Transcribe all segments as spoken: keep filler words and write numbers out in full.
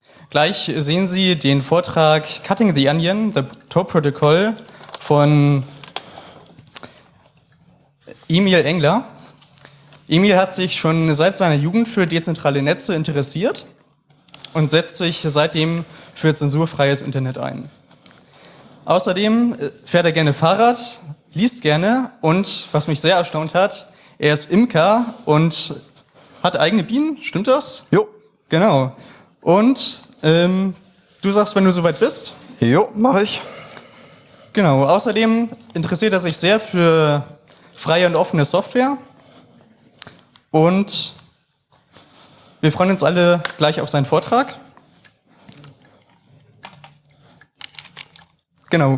Gleich sehen Sie den Vortrag Cutting the Onion, the Tor Protocol von Emil Engler. Emil hat sich schon seit seiner Jugend für dezentrale Netze interessiert und setzt sich seitdem für zensurfreies Internet ein. Außerdem fährt er gerne Fahrrad, liest gerne und, was mich sehr erstaunt hat, er ist Imker und hat eigene Bienen, stimmt das? Jo. Genau. Und ähm, du sagst, wenn du soweit bist? Jo, mache ich. Genau. Außerdem interessiert er sich sehr für freie und offene Software. Und wir freuen uns alle gleich auf seinen Vortrag. Genau.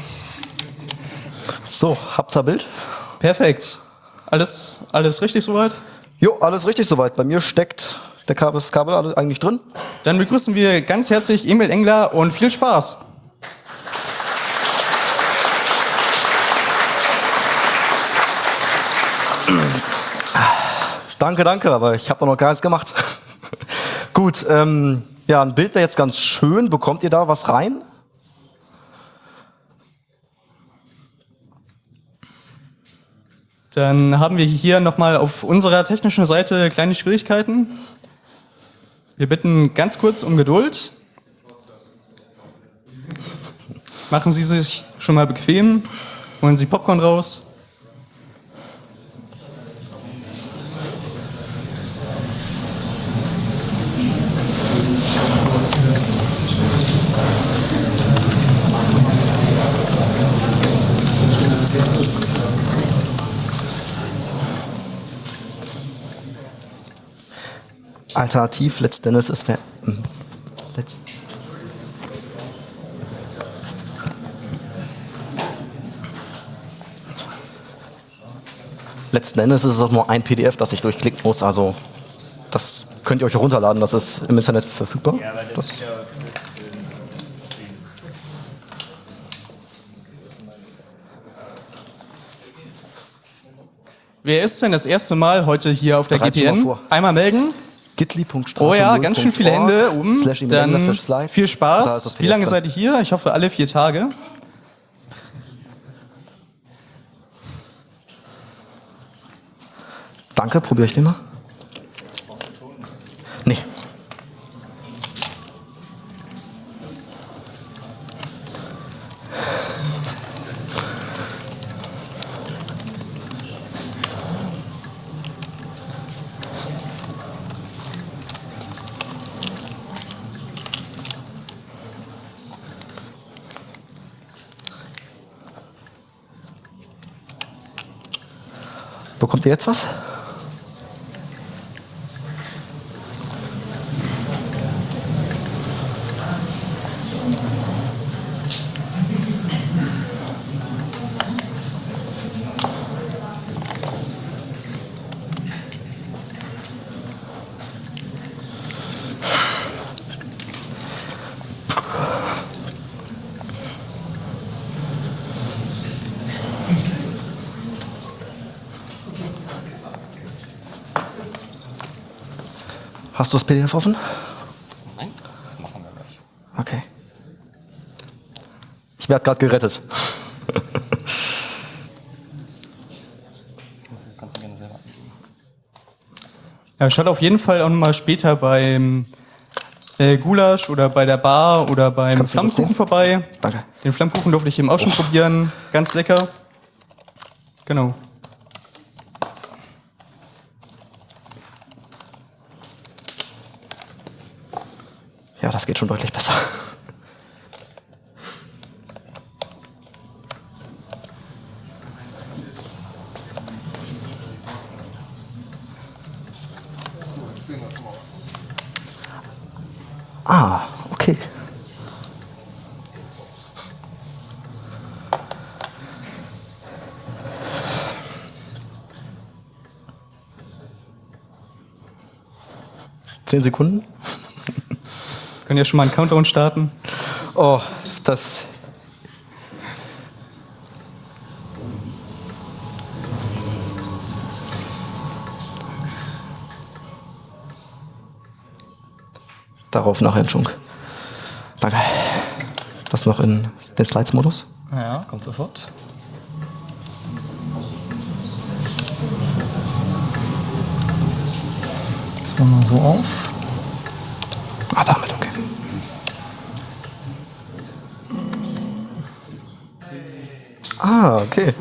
So, habt's ein Bild? Perfekt. Alles, alles richtig soweit? Jo, alles richtig soweit. Bei mir steckt der Kabel, das Kabel alles eigentlich drin. Dann begrüßen wir ganz herzlich Emil Engler und viel Spaß. Danke, danke, aber ich habe da noch gar nichts gemacht. Gut, ähm, ja, ein Bild wäre jetzt ganz schön. Bekommt ihr da was rein? Dann haben wir hier nochmal auf unserer technischen Seite kleine Schwierigkeiten. Wir bitten ganz kurz um Geduld. Machen Sie sich schon mal bequem, holen Sie Popcorn raus. Alternativ, letzten Endes ist wer. Letzt Letzten Endes ist es auch nur ein P D F, das ich durchklicken muss. Also das könnt ihr euch herunterladen, das ist im Internet verfügbar. Ja, weil das das ist ja Wer ist denn das erste Mal heute hier auf der Bereit G T N? Einmal melden. Gitli. Oh ja, ganz schön viele Hände oben. Dann viel Spaß. Wie lange seid ihr hier? Ich hoffe alle vier Tage. Danke, probiere ich den mal. Nee. Bekommt ihr jetzt was? Hast du das P D F offen? Nein, das machen wir gleich. Okay. Ich werde gerade gerettet. Kannst du gerne selber. Ja, schaut auf jeden Fall auch mal später beim äh, Gulasch oder bei der Bar oder beim Kannst Flammkuchen vorbei. Danke. Den Flammkuchen durfte ich eben auch schon oh. probieren. Ganz lecker. Genau. Ja, das geht schon deutlich besser. Ah, okay. Zehn Sekunden. Können ja schon mal einen Countdown starten. Oh, das... darauf nachher einen Schunk. Danke. Das noch in den Slides-Modus? Ja, kommt sofort. Das machen wir so auf. Ah, damit, okay. Ah, okay.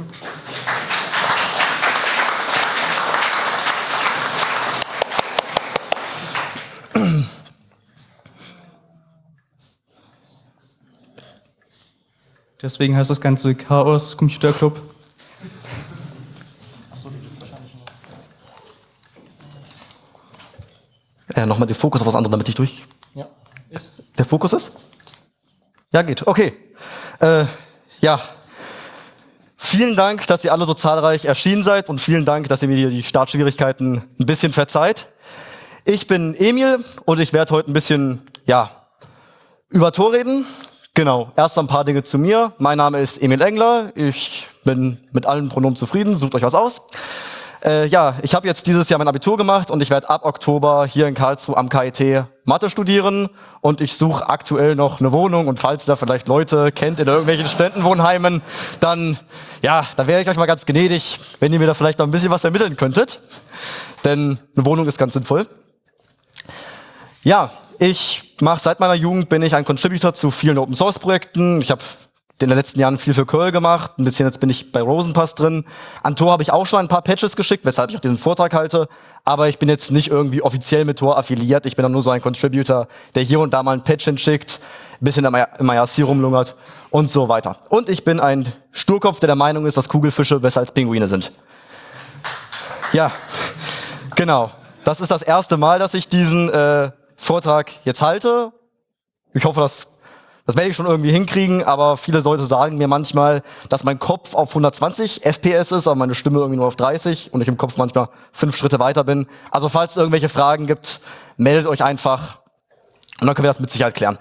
Deswegen heißt das Ganze Chaos Computer Club. Achso, die wird wahrscheinlich nur. Äh, Nochmal den Fokus auf was anderes, damit ich durch... Ja, ist. Der Fokus ist? Ja, geht. Okay. Äh, ja. Vielen Dank, dass ihr alle so zahlreich erschienen seid und vielen Dank, dass ihr mir hier die Startschwierigkeiten ein bisschen verzeiht. Ich bin Emil und ich werde heute ein bisschen, ja, über Tor reden. Genau, erst ein paar Dinge zu mir. Mein Name ist Emil Engler. Ich bin mit allen Pronomen zufrieden. Sucht euch was aus. Äh, ja, ich habe jetzt dieses Jahr mein Abitur gemacht und ich werde ab Oktober hier in Karlsruhe am K I T Mathe studieren. Und ich suche aktuell noch eine Wohnung. Und falls ihr da vielleicht Leute kennt in irgendwelchen Studentenwohnheimen, dann, ja, da wäre ich euch mal ganz gnädig, wenn ihr mir da vielleicht noch ein bisschen was vermitteln könntet. Denn eine Wohnung ist ganz sinnvoll. Ja, ich mache seit meiner Jugend, bin ich ein Contributor zu vielen Open-Source-Projekten. Ich habe in den letzten Jahren viel für Curl gemacht. Ein bisschen jetzt bin ich bei Rosenpass drin. An Tor habe ich auch schon ein paar Patches geschickt, weshalb ich auch diesen Vortrag halte. Aber ich bin jetzt nicht irgendwie offiziell mit Tor affiliiert. Ich bin dann nur so ein Contributor, der hier und da mal ein Patch hinschickt, ein bisschen im I R C rumlungert und so weiter. Und ich bin ein Sturkopf, der der Meinung ist, dass Kugelfische besser als Pinguine sind. Ja, genau. Das ist das erste Mal, dass ich diesen äh, Vortrag jetzt halte. Ich hoffe, das, das werde ich schon irgendwie hinkriegen, aber viele Leute sagen mir manchmal, dass mein Kopf auf hundertzwanzig F P S ist, aber meine Stimme irgendwie nur auf dreißig und ich im Kopf manchmal fünf Schritte weiter bin. Also falls es irgendwelche Fragen gibt, meldet euch einfach und dann können wir das mit Sicherheit klären.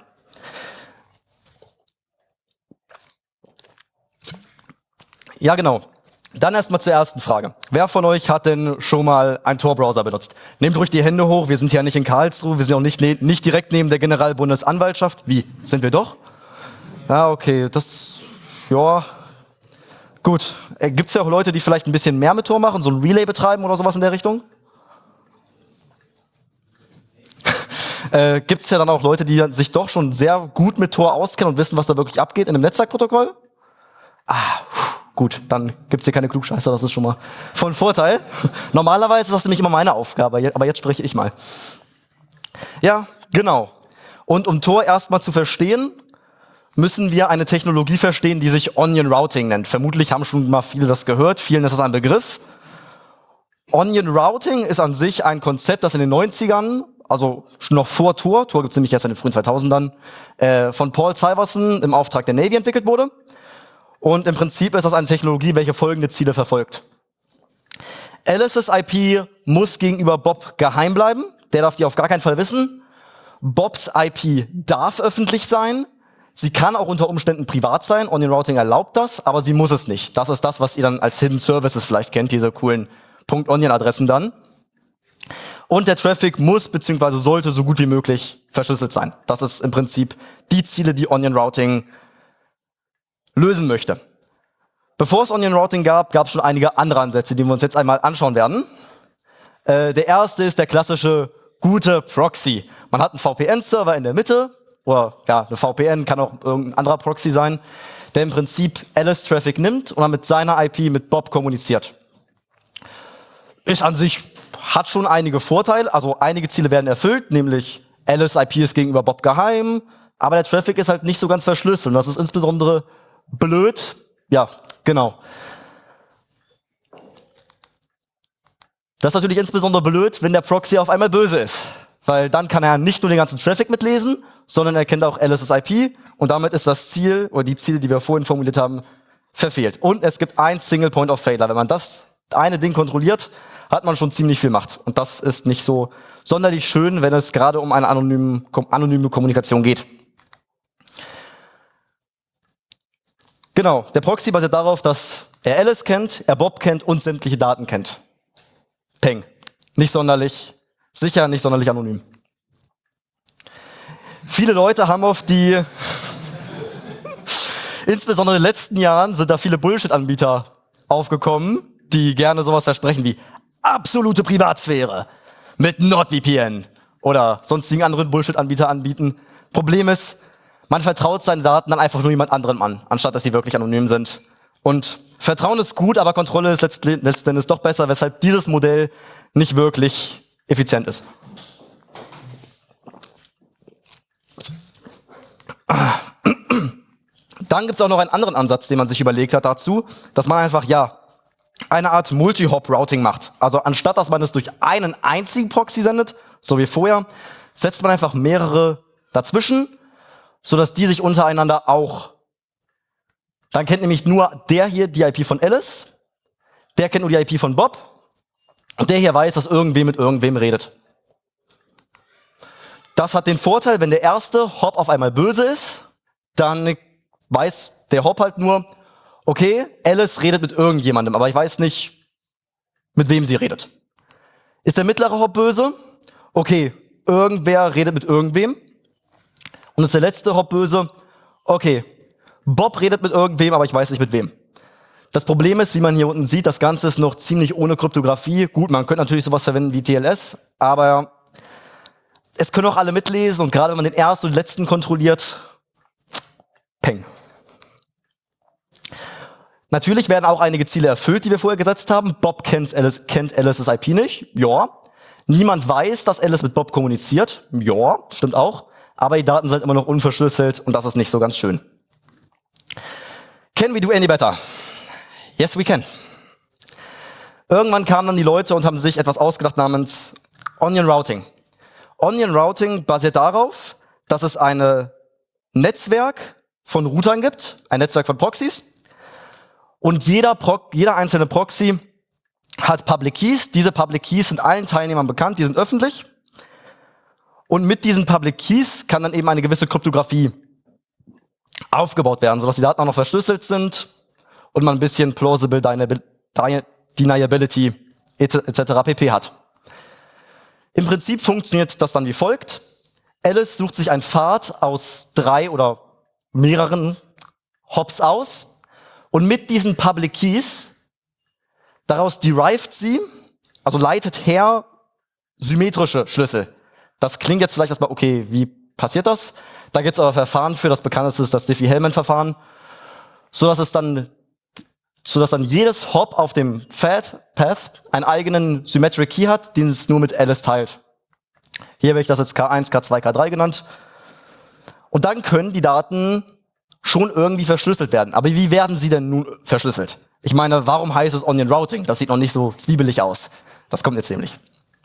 Ja, genau. Dann erstmal zur ersten Frage. Wer von euch hat denn schon mal einen Tor-Browser benutzt? Nehmt ruhig die Hände hoch, wir sind ja nicht in Karlsruhe, wir sind auch nicht, ne nicht direkt neben der Generalbundesanwaltschaft. Wie? Sind wir doch? Ja, okay, das, ja, gut. Äh, gibt's ja auch Leute, die vielleicht ein bisschen mehr mit Tor machen, so ein Relay betreiben oder sowas in der Richtung? äh, gibt's ja dann auch Leute, die sich doch schon sehr gut mit Tor auskennen und wissen, was da wirklich abgeht in einem Netzwerkprotokoll? Ah, puh. Gut, dann gibt's hier keine Klugscheißer, das ist schon mal von Vorteil. Normalerweise ist das nämlich immer meine Aufgabe, aber jetzt spreche ich mal. Ja, genau. Und um Tor erstmal zu verstehen, müssen wir eine Technologie verstehen, die sich Onion Routing nennt. Vermutlich haben schon mal viele das gehört, vielen ist das ein Begriff. Onion Routing ist an sich ein Konzept, das in den neunzigern, also schon noch vor Tor, Tor gibt's nämlich erst in den frühen zweitausendern, äh, von Paul Syverson im Auftrag der Navy entwickelt wurde. Und im Prinzip ist das eine Technologie, welche folgende Ziele verfolgt. Alice's I P muss gegenüber Bob geheim bleiben. Der darf die auf gar keinen Fall wissen. Bobs I P darf öffentlich sein. Sie kann auch unter Umständen privat sein. Onion Routing erlaubt das, aber sie muss es nicht. Das ist das, was ihr dann als Hidden Services vielleicht kennt, diese coolen .onion-Adressen dann. Und der Traffic muss bzw. sollte so gut wie möglich verschlüsselt sein. Das ist im Prinzip die Ziele, die Onion Routing lösen möchte. Bevor es Onion Routing gab, gab es schon einige andere Ansätze, die wir uns jetzt einmal anschauen werden. Äh, der erste ist der klassische gute Proxy. Man hat einen V P N-Server in der Mitte, oder ja, eine V P N kann auch irgendein anderer Proxy sein, der im Prinzip Alice-Traffic nimmt und dann mit seiner I P mit Bob kommuniziert. Ist an sich, hat schon einige Vorteile, also einige Ziele werden erfüllt, nämlich Alice I P ist gegenüber Bob geheim, aber der Traffic ist halt nicht so ganz verschlüsselt und das ist insbesondere blöd, ja, genau. Das ist natürlich insbesondere blöd, wenn der Proxy auf einmal böse ist. Weil dann kann er nicht nur den ganzen Traffic mitlesen, sondern er kennt auch Alice's I P und damit ist das Ziel, oder die Ziele, die wir vorhin formuliert haben, verfehlt. Und es gibt ein Single Point of Failure. Wenn man das eine Ding kontrolliert, hat man schon ziemlich viel Macht. Und das ist nicht so sonderlich schön, wenn es gerade um eine anonyme, anonyme Kommunikation geht. Genau, der Proxy basiert darauf, dass er Alice kennt, er Bob kennt und sämtliche Daten kennt. Peng. Nicht sonderlich sicher, nicht sonderlich anonym. viele Leute haben auf die, insbesondere in den letzten Jahren sind da viele Bullshit-Anbieter aufgekommen, die gerne sowas versprechen wie absolute Privatsphäre mit NordVPN oder sonstigen anderen Bullshit-Anbieter anbieten. Problem ist, man vertraut seine Daten dann einfach nur jemand anderem an, anstatt dass sie wirklich anonym sind. Und Vertrauen ist gut, aber Kontrolle ist letzten Endes doch besser, weshalb dieses Modell nicht wirklich effizient ist. Dann gibt es auch noch einen anderen Ansatz, den man sich überlegt hat dazu, dass man einfach, ja, eine Art Multi-Hop-Routing macht. Also anstatt, dass man es durch einen einzigen Proxy sendet, so wie vorher, setzt man einfach mehrere dazwischen, sodass die sich untereinander auch, dann kennt nämlich nur der hier die I P von Alice, der kennt nur die I P von Bob und der hier weiß, dass irgendwem mit irgendwem redet. Das hat den Vorteil, wenn der erste Hop auf einmal böse ist, dann weiß der Hop halt nur, okay, Alice redet mit irgendjemandem, aber ich weiß nicht, mit wem sie redet. Ist der mittlere Hop böse? Okay, irgendwer redet mit irgendwem. Und ist der letzte Hop böse? Okay, Bob redet mit irgendwem, aber ich weiß nicht mit wem. Das Problem ist, wie man hier unten sieht, das Ganze ist noch ziemlich ohne Kryptographie. Gut, man könnte natürlich sowas verwenden wie T L S, aber es können auch alle mitlesen und gerade wenn man den ersten und den letzten kontrolliert, peng. Natürlich werden auch einige Ziele erfüllt, die wir vorher gesetzt haben. Bob kennt Alice, kennt Alice's I P nicht. Ja. Niemand weiß, dass Alice mit Bob kommuniziert. Ja, stimmt auch. Aber die Daten sind immer noch unverschlüsselt und das ist nicht so ganz schön. Can we do any better? Yes, we can. Irgendwann kamen dann die Leute und haben sich etwas ausgedacht namens Onion Routing. Onion Routing basiert darauf, dass es ein Netzwerk von Routern gibt, ein Netzwerk von Proxys. Und jeder, Pro jeder einzelne Proxy hat Public Keys. Diese Public Keys sind allen Teilnehmern bekannt, die sind öffentlich. Und mit diesen Public Keys kann dann eben eine gewisse Kryptographie aufgebaut werden, sodass die Daten auch noch verschlüsselt sind und man ein bisschen Plausible Deniability et cetera pp. Hat. Im Prinzip funktioniert das dann wie folgt. Alice sucht sich einen Pfad aus drei oder mehreren Hops aus und mit diesen Public Keys, daraus derived sie, also leitet her symmetrische Schlüssel. Das klingt jetzt vielleicht erstmal, okay, wie passiert das? Da gibt es aber Verfahren für, das bekannteste ist das Diffie-Hellman-Verfahren, sodass es dann, sodass dann jedes Hop auf dem Path einen eigenen Symmetric Key hat, den es nur mit Alice teilt. Hier habe ich das jetzt K eins, K zwei, K drei genannt. Und dann können die Daten schon irgendwie verschlüsselt werden. Aber wie werden sie denn nun verschlüsselt? Ich meine, warum heißt es Onion Routing? Das sieht noch nicht so zwiebelig aus. Das kommt jetzt nämlich.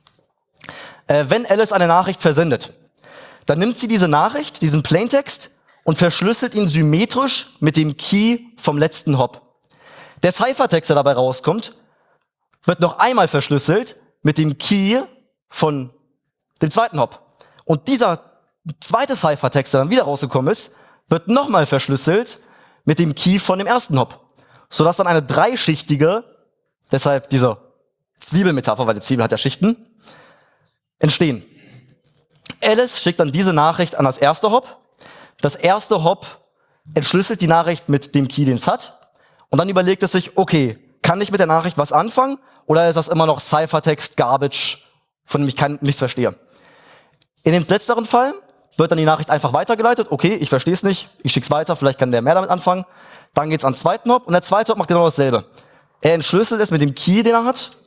Äh, wenn Alice eine Nachricht versendet, dann nimmt sie diese Nachricht, diesen Plaintext, und verschlüsselt ihn symmetrisch mit dem Key vom letzten Hop. Der Ciphertext, der dabei rauskommt, wird noch einmal verschlüsselt mit dem Key von dem zweiten Hop. Und dieser zweite Ciphertext, der dann wieder rausgekommen ist, wird nochmal verschlüsselt mit dem Key von dem ersten Hop. Sodass dann eine dreischichtige, deshalb diese Zwiebelmetapher, weil die Zwiebel hat ja Schichten, entstehen. Alice schickt dann diese Nachricht an das erste Hop. Das erste Hop entschlüsselt die Nachricht mit dem Key, den es hat. Und dann überlegt es sich, okay, kann ich mit der Nachricht was anfangen? Oder ist das immer noch Ciphertext, Garbage, von dem ich kein, nichts verstehe? In dem letzteren Fall wird dann die Nachricht einfach weitergeleitet. Okay, ich verstehe es nicht, ich schick's weiter, vielleicht kann der mehr damit anfangen. Dann geht's an den zweiten Hop und der zweite Hop macht genau dasselbe. Er entschlüsselt es mit dem Key, den er hat.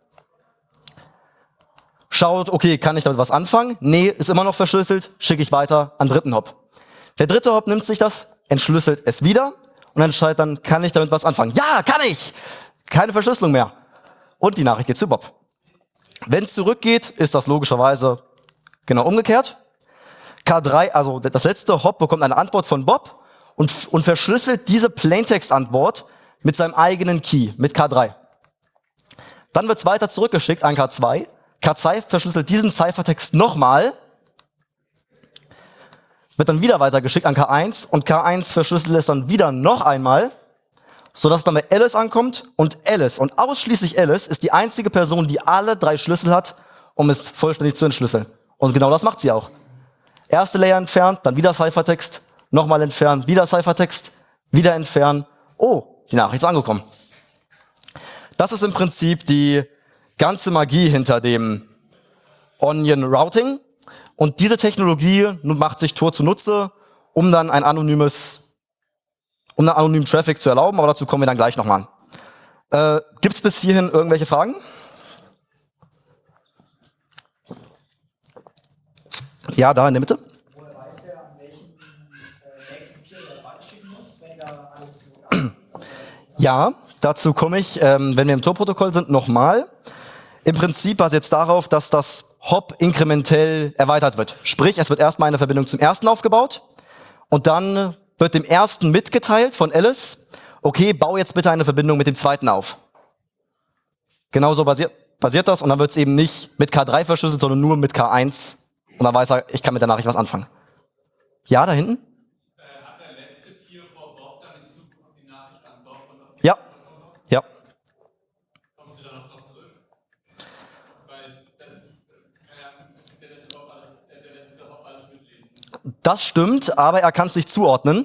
Schaut, okay, kann ich damit was anfangen? Nee, ist immer noch verschlüsselt, schicke ich weiter an den dritten Hop. Der dritte Hop nimmt sich das, entschlüsselt es wieder und entscheidet dann, kann ich damit was anfangen? Ja, kann ich! Keine Verschlüsselung mehr. Und die Nachricht geht zu Bob. Wenn es zurückgeht, ist das logischerweise genau umgekehrt. K drei, also das letzte Hop, bekommt eine Antwort von Bob und, und verschlüsselt diese Plaintext-Antwort mit seinem eigenen Key, mit K drei. Dann wird es weiter zurückgeschickt an K zwei. K zwei verschlüsselt diesen Ciphertext nochmal, wird dann wieder weitergeschickt an K eins und K eins verschlüsselt es dann wieder noch einmal, sodass es dann bei Alice ankommt und Alice und ausschließlich Alice ist die einzige Person, die alle drei Schlüssel hat, um es vollständig zu entschlüsseln. Und genau das macht sie auch. Erste Layer entfernt, dann wieder Ciphertext, nochmal entfernen, wieder Ciphertext, wieder entfernen. Oh, die Nachricht ist angekommen. Das ist im Prinzip die ganze Magie hinter dem Onion Routing. Und diese Technologie macht sich Tor zunutze, um dann ein anonymes, um dann anonymen Traffic zu erlauben, aber dazu kommen wir dann gleich nochmal. Äh, Gibt es bis hierhin irgendwelche Fragen? Ja, da in der Mitte. Woher weiß der, an welchen äh, nächsten Peer er das weiterschicken muss, wenn da alles Ja, dazu komme ich, ähm, wenn wir im Tor-Protokoll sind, nochmal. Im Prinzip basiert es darauf, dass das Hop inkrementell erweitert wird. Sprich, es wird erstmal eine Verbindung zum ersten aufgebaut und dann wird dem ersten mitgeteilt von Alice, okay, bau jetzt bitte eine Verbindung mit dem zweiten auf. Genauso basiert, basiert das und dann wird es eben nicht mit K drei verschlüsselt, sondern nur mit K eins. Und dann weiß er, ich kann mit der Nachricht was anfangen. Ja, da hinten? Äh, hat der letzte Peer vor Bob dann in Zukunft die Nachricht an Bob und auf Ja. Ja. kommst du da noch, noch zurück? Weil das ist, äh, ja, der letzte Bob alles, äh, der letzte Bob alles mitlesen. Das stimmt, aber er kann es nicht zuordnen.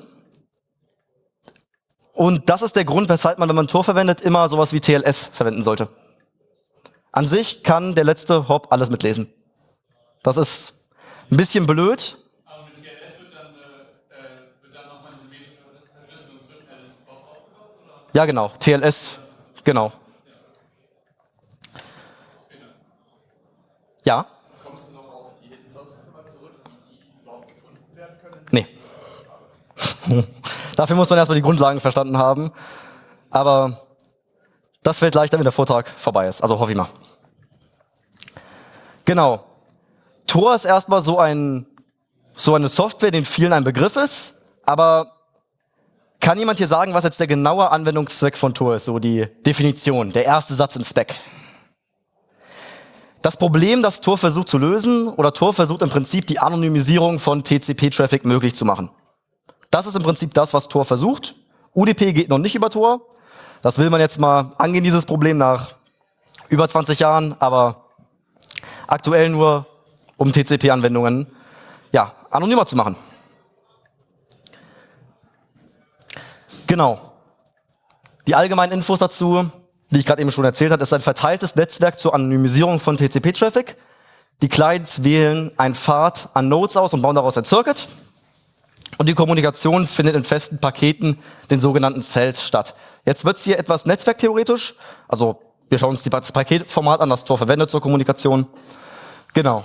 Und das ist der Grund, weshalb man, wenn man Tor verwendet, immer sowas wie T L S verwenden sollte. An sich kann der letzte Hop alles mitlesen. Das ist ein bisschen blöd. Aber mit T L S wird dann, äh, wird dann nochmal diese symmetrische Verschlüsselung zwischen Alice und Bob aufgebaut? Oder? Ja, genau. T L S. Genau. Ja? Kommst du noch auf die Hidden Sources nochmal zurück, wie die überhaupt gefunden werden können? Nee. Dafür muss man erstmal die Grundlagen verstanden haben. Aber das fällt leichter, wenn der Vortrag vorbei ist. Also hoffe ich mal. Genau. Tor ist erstmal so ein, so eine Software, die vielen ein Begriff ist. Aber kann jemand hier sagen, was jetzt der genaue Anwendungszweck von Tor ist? So die Definition, der erste Satz im Spec. Das Problem, das Tor versucht zu lösen, oder Tor versucht im Prinzip die Anonymisierung von T C P-Traffic möglich zu machen. Das ist im Prinzip das, was Tor versucht. U D P geht noch nicht über Tor. Das will man jetzt mal angehen, dieses Problem nach über zwanzig Jahren, aber aktuell nur, um T C P-Anwendungen ja, anonymer zu machen. Genau. Die allgemeinen Infos dazu, wie ich gerade eben schon erzählt habe, ist ein verteiltes Netzwerk zur Anonymisierung von T C P-Traffic. Die Clients wählen einen Pfad an Nodes aus und bauen daraus ein Circuit. Und die Kommunikation findet in festen Paketen, den sogenannten Cells, statt. Jetzt wird es hier etwas netzwerktheoretisch. Also wir schauen uns das Paketformat an, das Tor verwendet zur Kommunikation. Genau.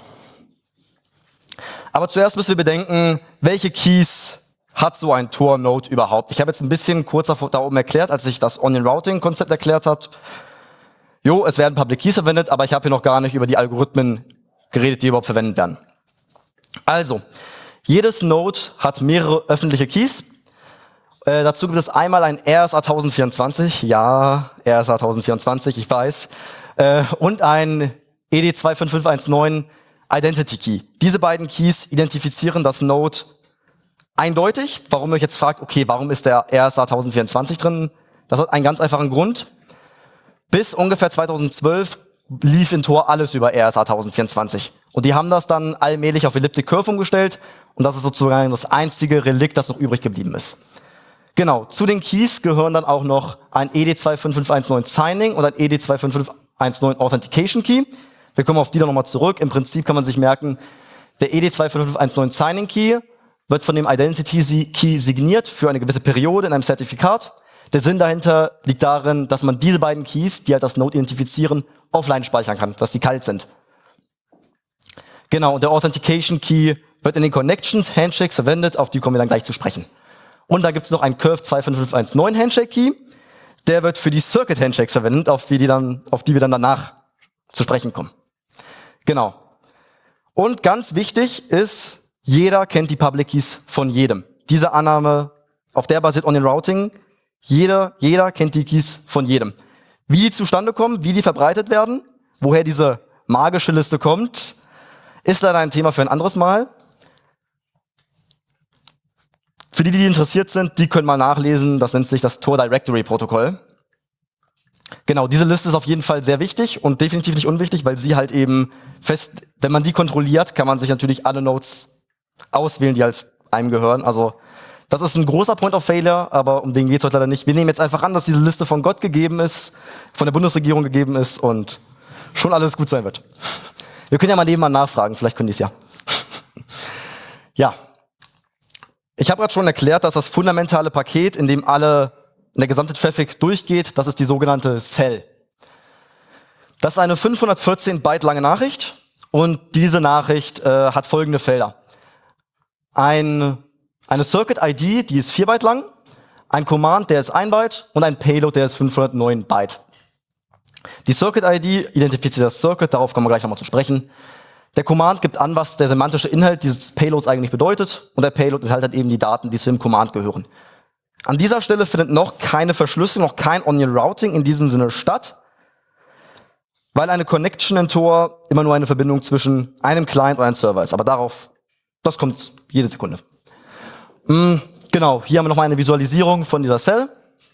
Aber zuerst müssen wir bedenken, welche Keys hat so ein Tor-Node überhaupt? Ich habe jetzt ein bisschen kurz da oben erklärt, als ich das Onion-Routing-Konzept erklärt habe. Jo, es werden Public Keys verwendet, aber ich habe hier noch gar nicht über die Algorithmen geredet, die überhaupt verwendet werden. Also, jedes Node hat mehrere öffentliche Keys. Äh, dazu gibt es einmal ein R S A tausendvierundzwanzig, ja, R S A tausendvierundzwanzig, ich weiß, äh, und ein E D zwei fünf fünf eins neun Identity Key. Diese beiden Keys identifizieren das Node eindeutig. Warum ihr euch jetzt fragt, okay, warum ist der R S A tausendvierundzwanzig drin? Das hat einen ganz einfachen Grund. Bis ungefähr zweitausendzwölf lief in Tor alles über R S A tausendvierundzwanzig. Und die haben das dann allmählich auf Elliptic Curve umgestellt. Und das ist sozusagen das einzige Relikt, das noch übrig geblieben ist. Genau, zu den Keys gehören dann auch noch ein E D zwei fünf fünf eins neun Signing und ein E D zwei fünf fünf eins neun Authentication Key. Wir kommen auf die dann nochmal zurück. Im Prinzip kann man sich merken, der E D zwei fünf fünf eins neun Signing Key wird von dem Identity Key signiert für eine gewisse Periode in einem Zertifikat. Der Sinn dahinter liegt darin, dass man diese beiden Keys, die halt das Node identifizieren, offline speichern kann, dass die kalt sind. Genau, und der Authentication Key wird in den Connections, Handshakes verwendet, auf die kommen wir dann gleich zu sprechen. Und da gibt es noch einen Curve zwei fünf fünf eins neun Handshake Key, der wird für die Circuit Handshakes verwendet, auf die, die, dann, auf die wir dann danach zu sprechen kommen. Genau. Und ganz wichtig ist, jeder kennt die Public Keys von jedem. Diese Annahme, auf der basiert Onion Routing, jeder, jeder kennt die Keys von jedem. Wie die zustande kommen, wie die verbreitet werden, woher diese magische Liste kommt, ist leider ein Thema für ein anderes Mal. Für die, die interessiert sind, die können mal nachlesen, das nennt sich das Tor Directory Protokoll. Genau, diese Liste ist auf jeden Fall sehr wichtig und definitiv nicht unwichtig, weil sie halt eben fest, wenn man die kontrolliert, kann man sich natürlich alle Nodes auswählen, die halt einem gehören. Also das ist ein großer Point of Failure, aber um den geht's heute leider nicht. Wir nehmen jetzt einfach an, dass diese Liste von Gott gegeben ist, von der Bundesregierung gegeben ist und schon alles gut sein wird. Wir können ja mal nebenan nachfragen, vielleicht können die es ja. Ja. Ich habe gerade schon erklärt, dass das fundamentale Paket, in dem alle, in der gesamte Traffic durchgeht, das ist die sogenannte Cell. Das ist eine fünfhundertvierzehn Byte lange Nachricht und diese Nachricht äh, hat folgende Felder. Ein, eine Circuit I D, die ist vier Byte lang, ein Command, der ist ein Byte und ein Payload, der ist fünfhundertneun Byte. Die Circuit I D identifiziert das Circuit, darauf kommen wir gleich nochmal zu sprechen. Der Command gibt an, was der semantische Inhalt dieses Payloads eigentlich bedeutet und der Payload enthält halt eben die Daten, die zu dem Command gehören. An dieser Stelle findet noch keine Verschlüsselung, noch kein Onion Routing in diesem Sinne statt, weil eine Connection in Tor immer nur eine Verbindung zwischen einem Client und einem Server ist. Aber darauf, das kommt jede Sekunde. Mhm, genau, hier haben wir nochmal eine Visualisierung von dieser Cell.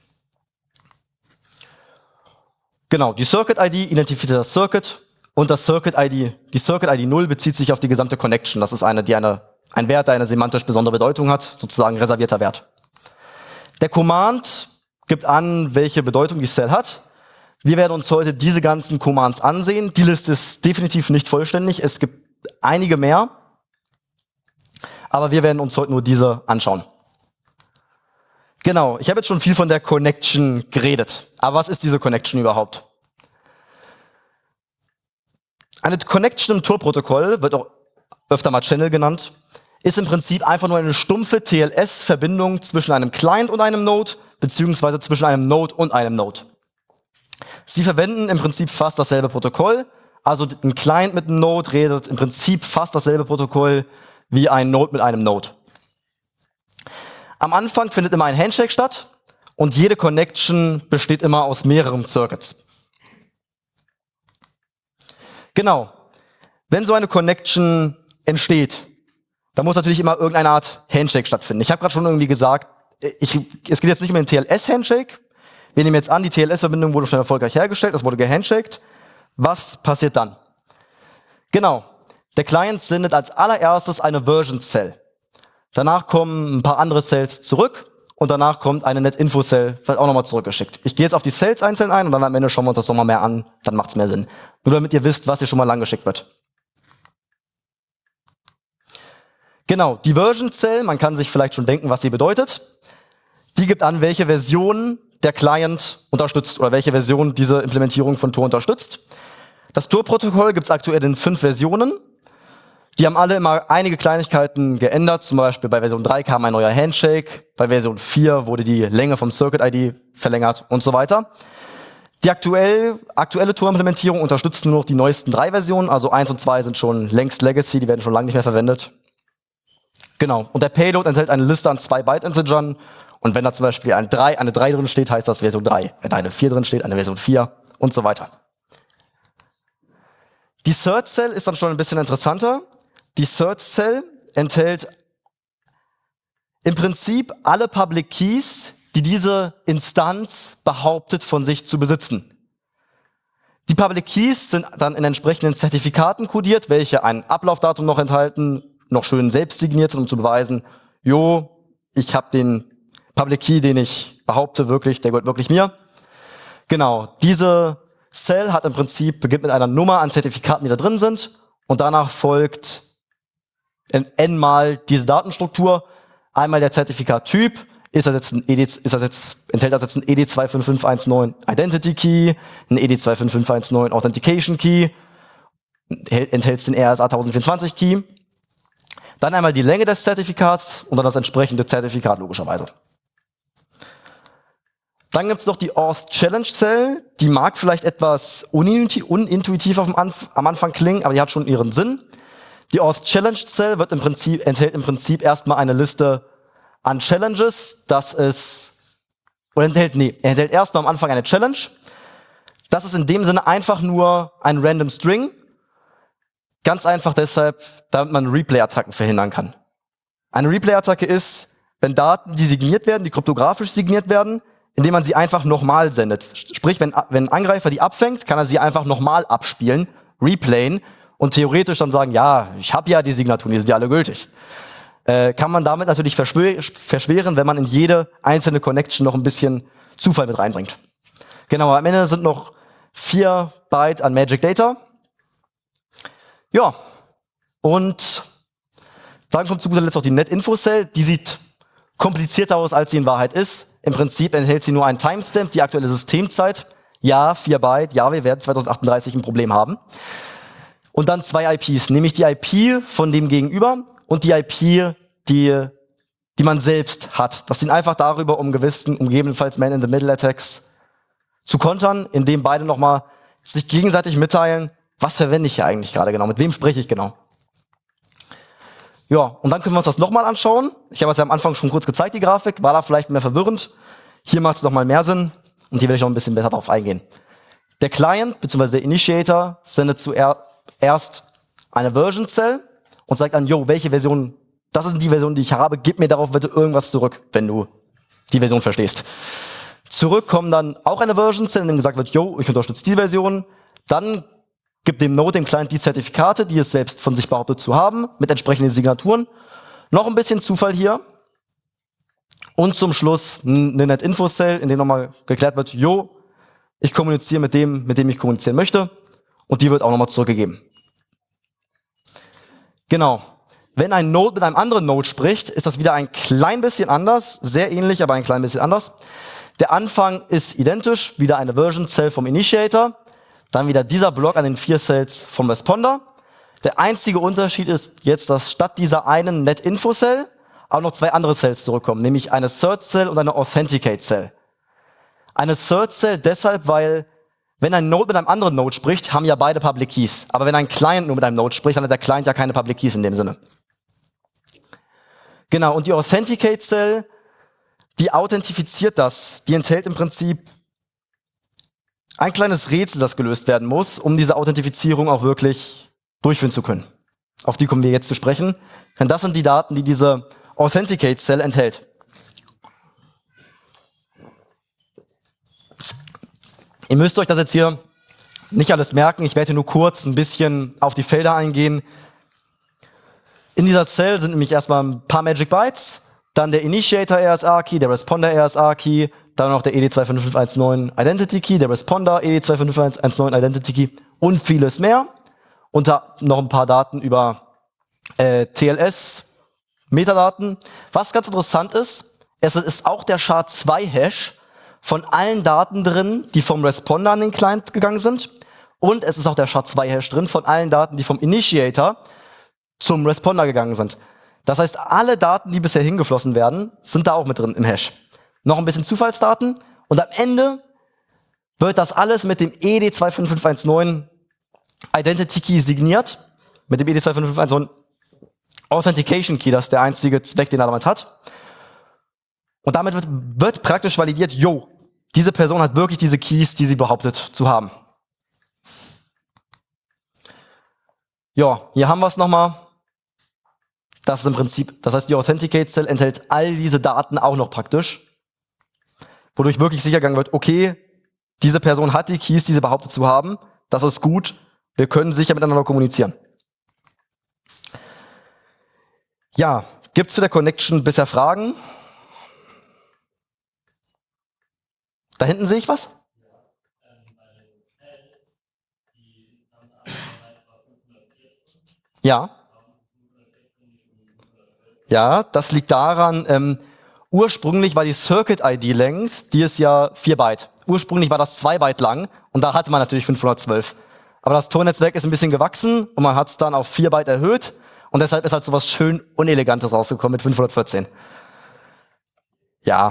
Genau, die Circuit I D identifiziert das Circuit. Und das Circuit I D, die Circuit I D null bezieht sich auf die gesamte Connection. Das ist eine, die eine, ein Wert, der eine semantisch besondere Bedeutung hat, sozusagen reservierter Wert. Der Command gibt an, welche Bedeutung die Cell hat. Wir werden uns heute diese ganzen Commands ansehen. Die Liste ist definitiv nicht vollständig. Es gibt einige mehr. Aber wir werden uns heute nur diese anschauen. Genau, ich habe jetzt schon viel von der Connection geredet. Aber was ist diese Connection überhaupt? Eine Connection im Tor-Protokoll, wird auch öfter mal Channel genannt, ist im Prinzip einfach nur eine stumpfe T L S-Verbindung zwischen einem Client und einem Node, beziehungsweise zwischen einem Node und einem Node. Sie verwenden im Prinzip fast dasselbe Protokoll, also ein Client mit einem Node redet im Prinzip fast dasselbe Protokoll wie ein Node mit einem Node. Am Anfang findet immer ein Handshake statt und jede Connection besteht immer aus mehreren Circuits. Genau. Wenn so eine Connection entsteht, dann muss natürlich immer irgendeine Art Handshake stattfinden. Ich habe gerade schon irgendwie gesagt, ich, es geht jetzt nicht um den T L S-Handshake. Wir nehmen jetzt an, die T L S-Verbindung wurde schon erfolgreich hergestellt, es wurde gehandshaked. Was passiert dann? Genau. Der Client sendet als allererstes eine Version-Cell. Danach kommen ein paar andere Cells zurück und danach kommt eine Net-Info-Cell, vielleicht auch nochmal zurückgeschickt. Ich gehe jetzt auf die Cells einzeln ein und dann am Ende schauen wir uns das nochmal mehr an, dann macht's mehr Sinn. Nur damit ihr wisst, was hier schon mal lang geschickt wird. Genau, die Version-Cell, man kann sich vielleicht schon denken, was sie bedeutet. Die gibt an, welche Version der Client unterstützt oder welche Version diese Implementierung von Tor unterstützt. Das Tor-Protokoll gibt es aktuell in fünf Versionen. Die haben alle immer einige Kleinigkeiten geändert. Zum Beispiel bei Version drei kam ein neuer Handshake, bei Version vier wurde die Länge vom Circuit I D verlängert und so weiter. Die aktuell, aktuelle Tor-Implementierung unterstützt nur noch die neuesten drei Versionen, also eins und zwei sind schon längst Legacy, die werden schon lange nicht mehr verwendet. Genau, und der Payload enthält eine Liste an zwei Byte-Integern und wenn da zum Beispiel eine drei, eine drei drin steht, heißt das Version drei. Wenn da eine vier drin steht, eine Version vier und so weiter. Die Cert-Cell ist dann schon ein bisschen interessanter. Die Cert-Cell enthält im Prinzip alle Public Keys, die diese Instanz behauptet von sich zu besitzen. Die Public Keys sind dann in entsprechenden Zertifikaten kodiert, welche ein Ablaufdatum noch enthalten, noch schön selbst signiert sind, um zu beweisen, jo, ich habe den Public Key, den ich behaupte, wirklich, der gehört wirklich mir. Genau, diese Cell hat im Prinzip, beginnt mit einer Nummer an Zertifikaten, die da drin sind und danach folgt n-mal diese Datenstruktur. Einmal der Zertifikattyp, ist das jetzt ein E D, ist das jetzt, enthält das jetzt ein E D zwei fünf fünf eins neun Identity Key, ein E D zwei fünf fünf eins neun Authentication Key, enthält es den R S A tausend vierundzwanzig Key. Dann einmal die Länge des Zertifikats und dann das entsprechende Zertifikat logischerweise. Dann gibt's noch die Auth Challenge Cell, die mag vielleicht etwas unintuitiv auf dem Anf- am Anfang klingen, aber die hat schon ihren Sinn. Die Auth Challenge Cell wird im Prinzip, enthält im Prinzip erstmal eine Liste an Challenges. Das ist, oder enthält, nee, enthält erstmal am Anfang eine Challenge. Das ist in dem Sinne einfach nur ein random String. Ganz einfach deshalb, damit man Replay-Attacken verhindern kann. Eine Replay-Attacke ist, wenn Daten, die signiert werden, die kryptografisch signiert werden, indem man sie einfach nochmal sendet. Sprich, wenn, wenn ein Angreifer die abfängt, kann er sie einfach nochmal abspielen, replayen und theoretisch dann sagen, ja, ich habe ja die Signaturen, die sind ja alle gültig. äh, kann man damit natürlich verschwö- verschweren, wenn man in jede einzelne Connection noch ein bisschen Zufall mit reinbringt. Genau, am Ende sind noch vier Byte an Magic Data. Ja, und dann kommt zu guter Letzt noch die Net-Info-Cell. Die sieht komplizierter aus, als sie in Wahrheit ist. Im Prinzip enthält sie nur einen Timestamp, die aktuelle Systemzeit. Ja, vier Byte, ja, wir werden zwanzig achtunddreißig ein Problem haben. Und dann zwei I Ps, nämlich die I P von dem Gegenüber und die I P, die, die man selbst hat. Das sind einfach darüber, um gewissen, um gegebenenfalls Man-in-the-Middle-Attacks zu kontern, indem beide nochmal sich gegenseitig mitteilen, was verwende ich hier eigentlich gerade genau, mit wem spreche ich genau. Ja, und dann können wir uns das nochmal anschauen. Ich habe es ja am Anfang schon kurz gezeigt, die Grafik, war da vielleicht mehr verwirrend. Hier macht es nochmal mehr Sinn und hier werde ich noch ein bisschen besser drauf eingehen. Der Client bzw. der Initiator sendet zuerst eine Version Cell und sagt an, yo, welche Version, das ist die Version, die ich habe, gib mir darauf bitte irgendwas zurück, wenn du die Version verstehst. Zurück kommen dann auch eine Version Cell, in dem gesagt wird, yo, ich unterstütze die Version. Dann gibt dem Node, dem Client, die Zertifikate, die es selbst von sich behauptet zu haben, mit entsprechenden Signaturen. Noch ein bisschen Zufall hier. Und zum Schluss eine Net-Info-Cell, in dem nochmal geklärt wird, jo, ich kommuniziere mit dem, mit dem ich kommunizieren möchte. Und die wird auch nochmal zurückgegeben. Genau. Wenn ein Node mit einem anderen Node spricht, ist das wieder ein klein bisschen anders. Sehr ähnlich, aber ein klein bisschen anders. Der Anfang ist identisch, wieder eine Version Cell vom Initiator. Dann wieder dieser Block an den vier Cells vom Responder. Der einzige Unterschied ist jetzt, dass statt dieser einen Net-Info-Cell auch noch zwei andere Cells zurückkommen, nämlich eine Cert-Cell und eine Authenticate-Cell. Eine Cert-Cell deshalb, weil wenn ein Node mit einem anderen Node spricht, haben ja beide Public Keys. Aber wenn ein Client nur mit einem Node spricht, dann hat der Client ja keine Public Keys in dem Sinne. Genau, und die Authenticate-Cell, die authentifiziert das. Die enthält im Prinzip ein kleines Rätsel, das gelöst werden muss, um diese Authentifizierung auch wirklich durchführen zu können. Auf die kommen wir jetzt zu sprechen. Denn das sind die Daten, die diese Authenticate-Cell enthält. Ihr müsst euch das jetzt hier nicht alles merken. Ich werde nur kurz ein bisschen auf die Felder eingehen. In dieser Cell sind nämlich erstmal ein paar Magic Bytes, dann der Initiator R S A-Key, der Responder R S A-Key, dann noch der E D zwei fünf fünf eins neun Identity Key, der Responder E D zwei fünf fünf eins neun Identity Key und vieles mehr. Und da noch ein paar Daten über äh, T L S, Metadaten. Was ganz interessant ist, es ist auch der S H A zwei Hash von allen Daten drin, die vom Responder an den Client gegangen sind. Und es ist auch der S H A zwei Hash drin von allen Daten, die vom Initiator zum Responder gegangen sind. Das heißt, alle Daten, die bisher hingeflossen werden, sind da auch mit drin im Hash. Noch ein bisschen Zufallsdaten und am Ende wird das alles mit dem E D zwei fünf fünf eins neun Identity Key signiert, mit dem E D zwei fünf fünf eins neun Authentication Key, das ist der einzige Zweck, den er damit hat. Und damit wird, wird praktisch validiert, yo, diese Person hat wirklich diese Keys, die sie behauptet zu haben. Ja, hier haben wir es nochmal. Das ist im Prinzip, das heißt, die Authenticate-Cell enthält all diese Daten auch noch praktisch, wodurch wirklich sicher gegangen wird, okay, diese Person hat die Keys, die sie behauptet zu haben, das ist gut, wir können sicher miteinander kommunizieren. Ja, gibt es zu der Connection bisher Fragen? Da hinten sehe ich was? Ja. Ja, das liegt daran, ähm, ursprünglich war die Circuit-I D-Length, die ist ja vier Byte. Ursprünglich war das zwei Byte lang und da hatte man natürlich fünfhundertzwölf. Aber das Tor-Netzwerk ist ein bisschen gewachsen und man hat es dann auf vier Byte erhöht und deshalb ist halt sowas schön Unelegantes rausgekommen mit fünfhundertvierzehn. Ja.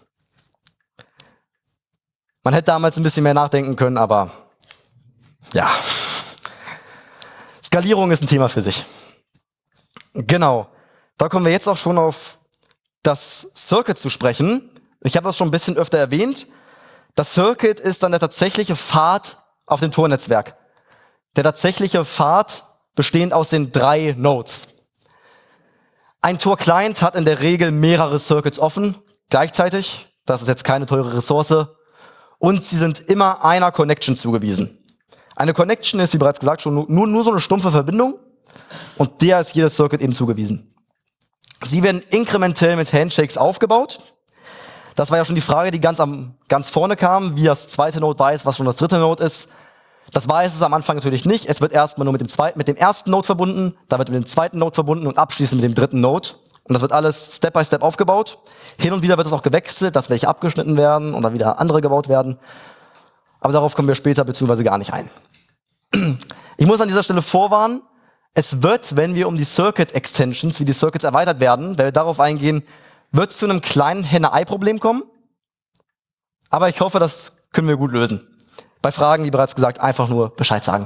Man hätte damals ein bisschen mehr nachdenken können, aber ja. Skalierung ist ein Thema für sich. Genau. Da kommen wir jetzt auch schon auf das Circuit zu sprechen. Ich habe das schon ein bisschen öfter erwähnt. Das Circuit ist dann der tatsächliche Pfad auf dem Tor-Netzwerk. Der tatsächliche Pfad bestehend aus den drei Nodes. Ein Tor-Client hat in der Regel mehrere Circuits offen, gleichzeitig. Das ist jetzt keine teure Ressource. Und sie sind immer einer Connection zugewiesen. Eine Connection ist, wie bereits gesagt, schon nur, nur so eine stumpfe Verbindung. Und der ist jedes Circuit eben zugewiesen. Sie werden inkrementell mit Handshakes aufgebaut. Das war ja schon die Frage, die ganz am ganz vorne kam, wie das zweite Node weiß, was schon das dritte Node ist. Das weiß es am Anfang natürlich nicht. Es wird erstmal nur mit dem zweiten, mit dem ersten Node verbunden, da wird mit dem zweiten Node verbunden und abschließend mit dem dritten Node. Und das wird alles Step by Step aufgebaut. Hin und wieder wird es auch gewechselt, dass welche abgeschnitten werden und dann wieder andere gebaut werden. Aber darauf kommen wir später beziehungsweise gar nicht ein. Ich muss an dieser Stelle vorwarnen, es wird, wenn wir um die Circuit Extensions, wie die Circuits erweitert werden, wenn wir darauf eingehen, wird es zu einem kleinen Henne-Ei-Problem kommen. Aber ich hoffe, das können wir gut lösen. Bei Fragen, wie bereits gesagt, einfach nur Bescheid sagen.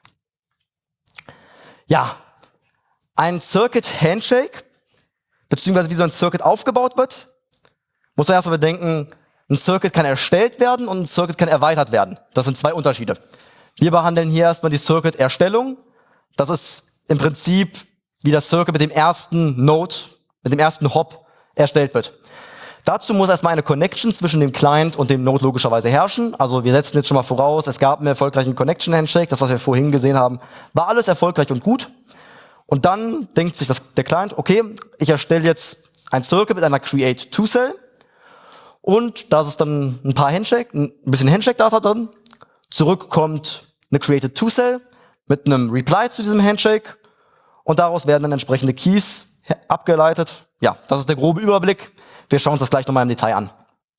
Ja, ein Circuit Handshake, beziehungsweise wie so ein Circuit aufgebaut wird, muss man erstmal bedenken, ein Circuit kann erstellt werden und ein Circuit kann erweitert werden. Das sind zwei Unterschiede. Wir behandeln hier erstmal die Circuit-Erstellung. Das ist im Prinzip, wie das Circuit mit dem ersten Node, mit dem ersten Hop erstellt wird. Dazu muss erstmal eine Connection zwischen dem Client und dem Node logischerweise herrschen. Also wir setzen jetzt schon mal voraus, es gab einen erfolgreichen Connection-Handshake. Das, was wir vorhin gesehen haben, war alles erfolgreich und gut. Und dann denkt sich das, der Client, okay, ich erstelle jetzt ein Circuit mit einer Create-To-Cell. Und da ist dann ein paar Handshake, ein bisschen Handshake-Data drin. Zurück kommt eine Created-To-Cell mit einem Reply zu diesem Handshake. Und daraus werden dann entsprechende Keys abgeleitet. Ja, das ist der grobe Überblick. Wir schauen uns das gleich nochmal im Detail an.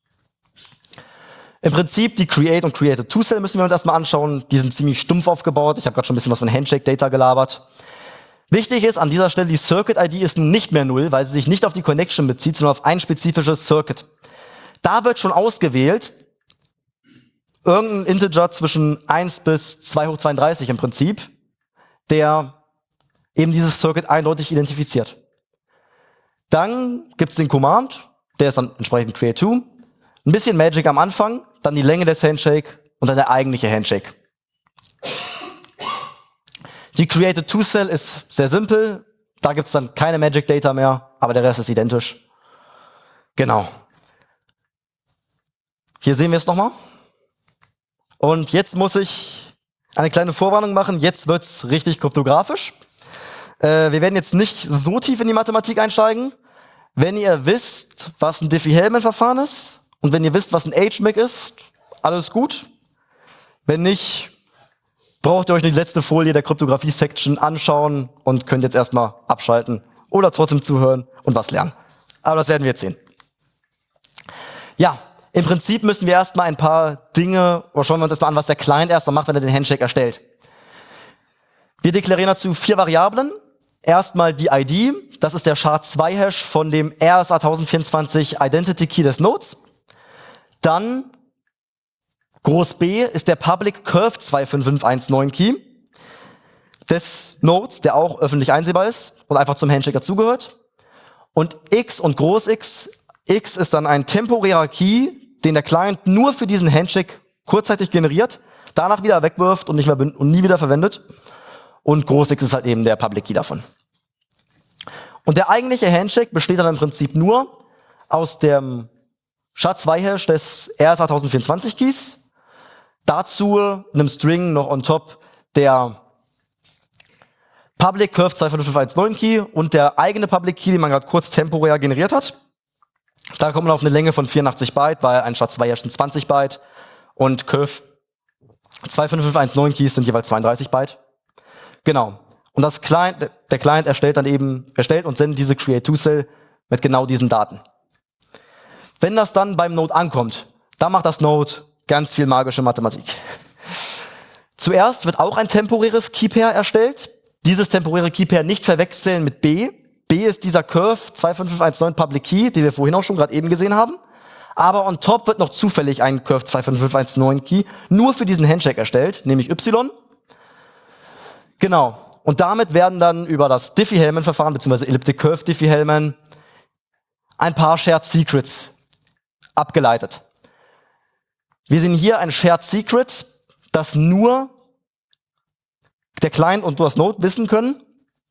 Im Prinzip die Create und Created-To-Cell müssen wir uns erstmal anschauen. Die sind ziemlich stumpf aufgebaut. Ich habe gerade schon ein bisschen was von Handshake-Data gelabert. Wichtig ist an dieser Stelle, die Circuit-I D ist nicht mehr null, weil sie sich nicht auf die Connection bezieht, sondern auf ein spezifisches Circuit. Da wird schon ausgewählt, irgendein Integer zwischen eins bis zwei hoch zweiunddreißig im Prinzip, der eben dieses Circuit eindeutig identifiziert. Dann gibt's den Command, der ist dann entsprechend create to, ein bisschen Magic am Anfang, dann die Länge des Handshake und dann der eigentliche Handshake. Die Created-To-Cell ist sehr simpel, da gibt's dann keine Magic Data mehr, aber der Rest ist identisch. Genau. Hier sehen wir es nochmal. Und jetzt muss ich eine kleine Vorwarnung machen. Jetzt wird's richtig kryptografisch. Äh, wir werden jetzt nicht so tief in die Mathematik einsteigen. Wenn ihr wisst, was ein Diffie-Hellman-Verfahren ist und wenn ihr wisst, was ein H M A C ist, alles gut. Wenn nicht, braucht ihr euch die letzte Folie der Kryptographie-Section anschauen und könnt jetzt erstmal abschalten oder trotzdem zuhören und was lernen. Aber das werden wir jetzt sehen. Ja. Im Prinzip müssen wir erstmal ein paar Dinge, oder schauen wir uns erstmal an, was der Client erstmal macht, wenn er den Handshake erstellt. Wir deklarieren dazu vier Variablen. Erstmal die I D, das ist der S H A zwei Hash von dem R S A tausend vierundzwanzig Identity Key des Nodes. Dann groß B ist der Public Curve zwei fünf fünf eins neun Key des Nodes, der auch öffentlich einsehbar ist und einfach zum Handshake dazugehört. Und X und groß X, X ist dann ein temporärer Key, den der Client nur für diesen Handshake kurzzeitig generiert, danach wieder wegwirft und nicht mehr und nie wieder verwendet. Und groß X ist halt eben der Public Key davon. Und der eigentliche Handshake besteht dann im Prinzip nur aus dem S H A zwei Hash des R S A tausend vierundzwanzig Keys, dazu einem String noch on top der Public Curve zwei fünf fünf eins neun Key und der eigene Public Key, den man gerade kurz temporär generiert hat. Da kommt man auf eine Länge von vierundachtzig Byte, weil ein S H A zwei Hash sind zwanzig Byte und Curve zwei fünf fünf eins neun Keys sind jeweils zweiunddreißig Byte. Genau. Und das Client, der Client erstellt dann eben, erstellt und sendet diese Create-To-Cell mit genau diesen Daten. Wenn das dann beim Node ankommt, dann macht das Node ganz viel magische Mathematik. Zuerst wird auch ein temporäres Key-Pair erstellt. Dieses temporäre Key-Pair nicht verwechseln mit B. B ist dieser Curve zwei fünf fünf eins neun Public Key, den wir vorhin auch schon gerade eben gesehen haben. Aber on top wird noch zufällig ein Curve zwei fünf fünf eins neun Key nur für diesen Handshake erstellt, nämlich Y. Genau. Und damit werden dann über das Diffie-Hellman-Verfahren, beziehungsweise Elliptic Curve Diffie-Hellman, ein paar Shared Secrets abgeleitet. Wir sehen hier ein Shared Secret, das nur der Client und das Node wissen können.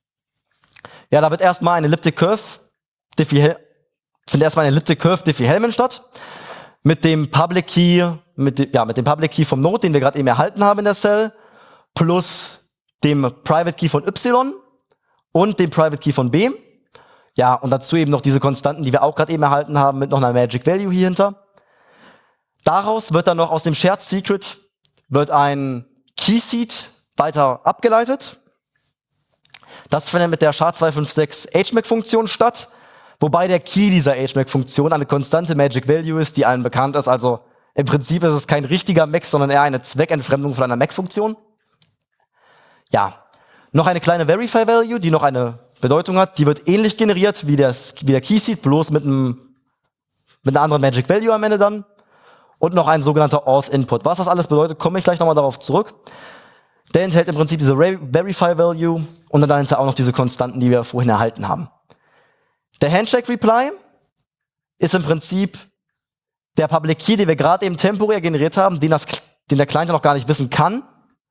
Ja, da wird erstmal eine Elliptic Curve Diffie findet erstmal eine Elliptic Curve Diffie-Hellman statt mit dem Public Key, mit dem, ja, mit dem Public Key vom Node, den wir gerade eben erhalten haben in der Cell, plus dem Private Key von Y und dem Private Key von B. Ja, und dazu eben noch diese Konstanten, die wir auch gerade eben erhalten haben, mit noch einer Magic Value hier hinter. Daraus wird dann noch aus dem Shared Secret wird ein Key Seed weiter abgeleitet. Das findet mit der S H A zwei fünf sechs H M A C-Funktion statt, wobei der Key dieser H M A C-Funktion eine konstante Magic Value ist, die allen bekannt ist. Also im Prinzip ist es kein richtiger M A C, sondern eher eine Zweckentfremdung von einer M A C-Funktion. Ja, noch eine kleine Verify Value, die noch eine Bedeutung hat. Die wird ähnlich generiert wie, das, wie der Key Seed, bloß mit, einem, mit einer anderen Magic Value am Ende dann. Und noch ein sogenannter Auth Input. Was das alles bedeutet, komme ich gleich nochmal darauf zurück. Der enthält im Prinzip diese Verify Value und dann dahinter auch noch diese Konstanten, die wir vorhin erhalten haben. Der Handshake Reply ist im Prinzip der Public Key, den wir gerade eben temporär generiert haben, den, das, den der Client noch gar nicht wissen kann.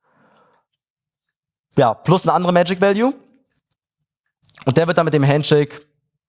Ja, plus eine andere Magic Value. Und der wird dann mit dem Handshake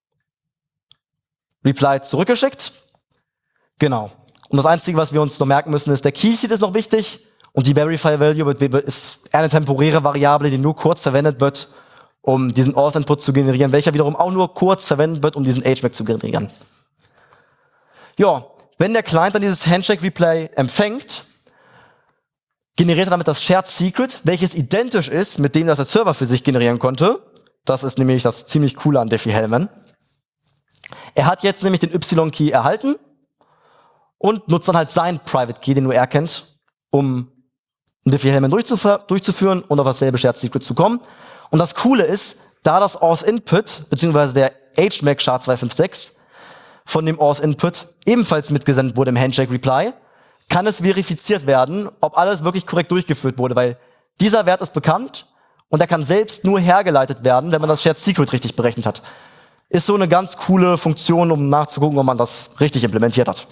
Reply zurückgeschickt. Genau. Und das Einzige, was wir uns noch merken müssen, ist, der Key Seed ist noch wichtig und die Verify Value wird, ist eine temporäre Variable, die nur kurz verwendet wird, um diesen Auth Input zu generieren, welcher wiederum auch nur kurz verwendet wird, um diesen H M A C zu generieren. Ja, wenn der Client dann dieses Handshake Replay empfängt, generiert er damit das Shared Secret, welches identisch ist mit dem, das der Server für sich generieren konnte. Das ist nämlich das ziemlich coole an Diffie-Hellman. Er hat jetzt nämlich den Y-Key erhalten und nutzt dann halt seinen Private Key, den nur er kennt, um einen Diffie-Hellman durchzuf- durchzuführen und auf dasselbe Shared Secret zu kommen. Und das Coole ist, da das Auth Input, beziehungsweise der H M A C S H A zwei fünf sechs von dem Auth Input ebenfalls mitgesendet wurde im Handshake Reply, kann es verifiziert werden, ob alles wirklich korrekt durchgeführt wurde, weil dieser Wert ist bekannt und er kann selbst nur hergeleitet werden, wenn man das Shared Secret richtig berechnet hat. Ist so eine ganz coole Funktion, um nachzugucken, ob man das richtig implementiert hat.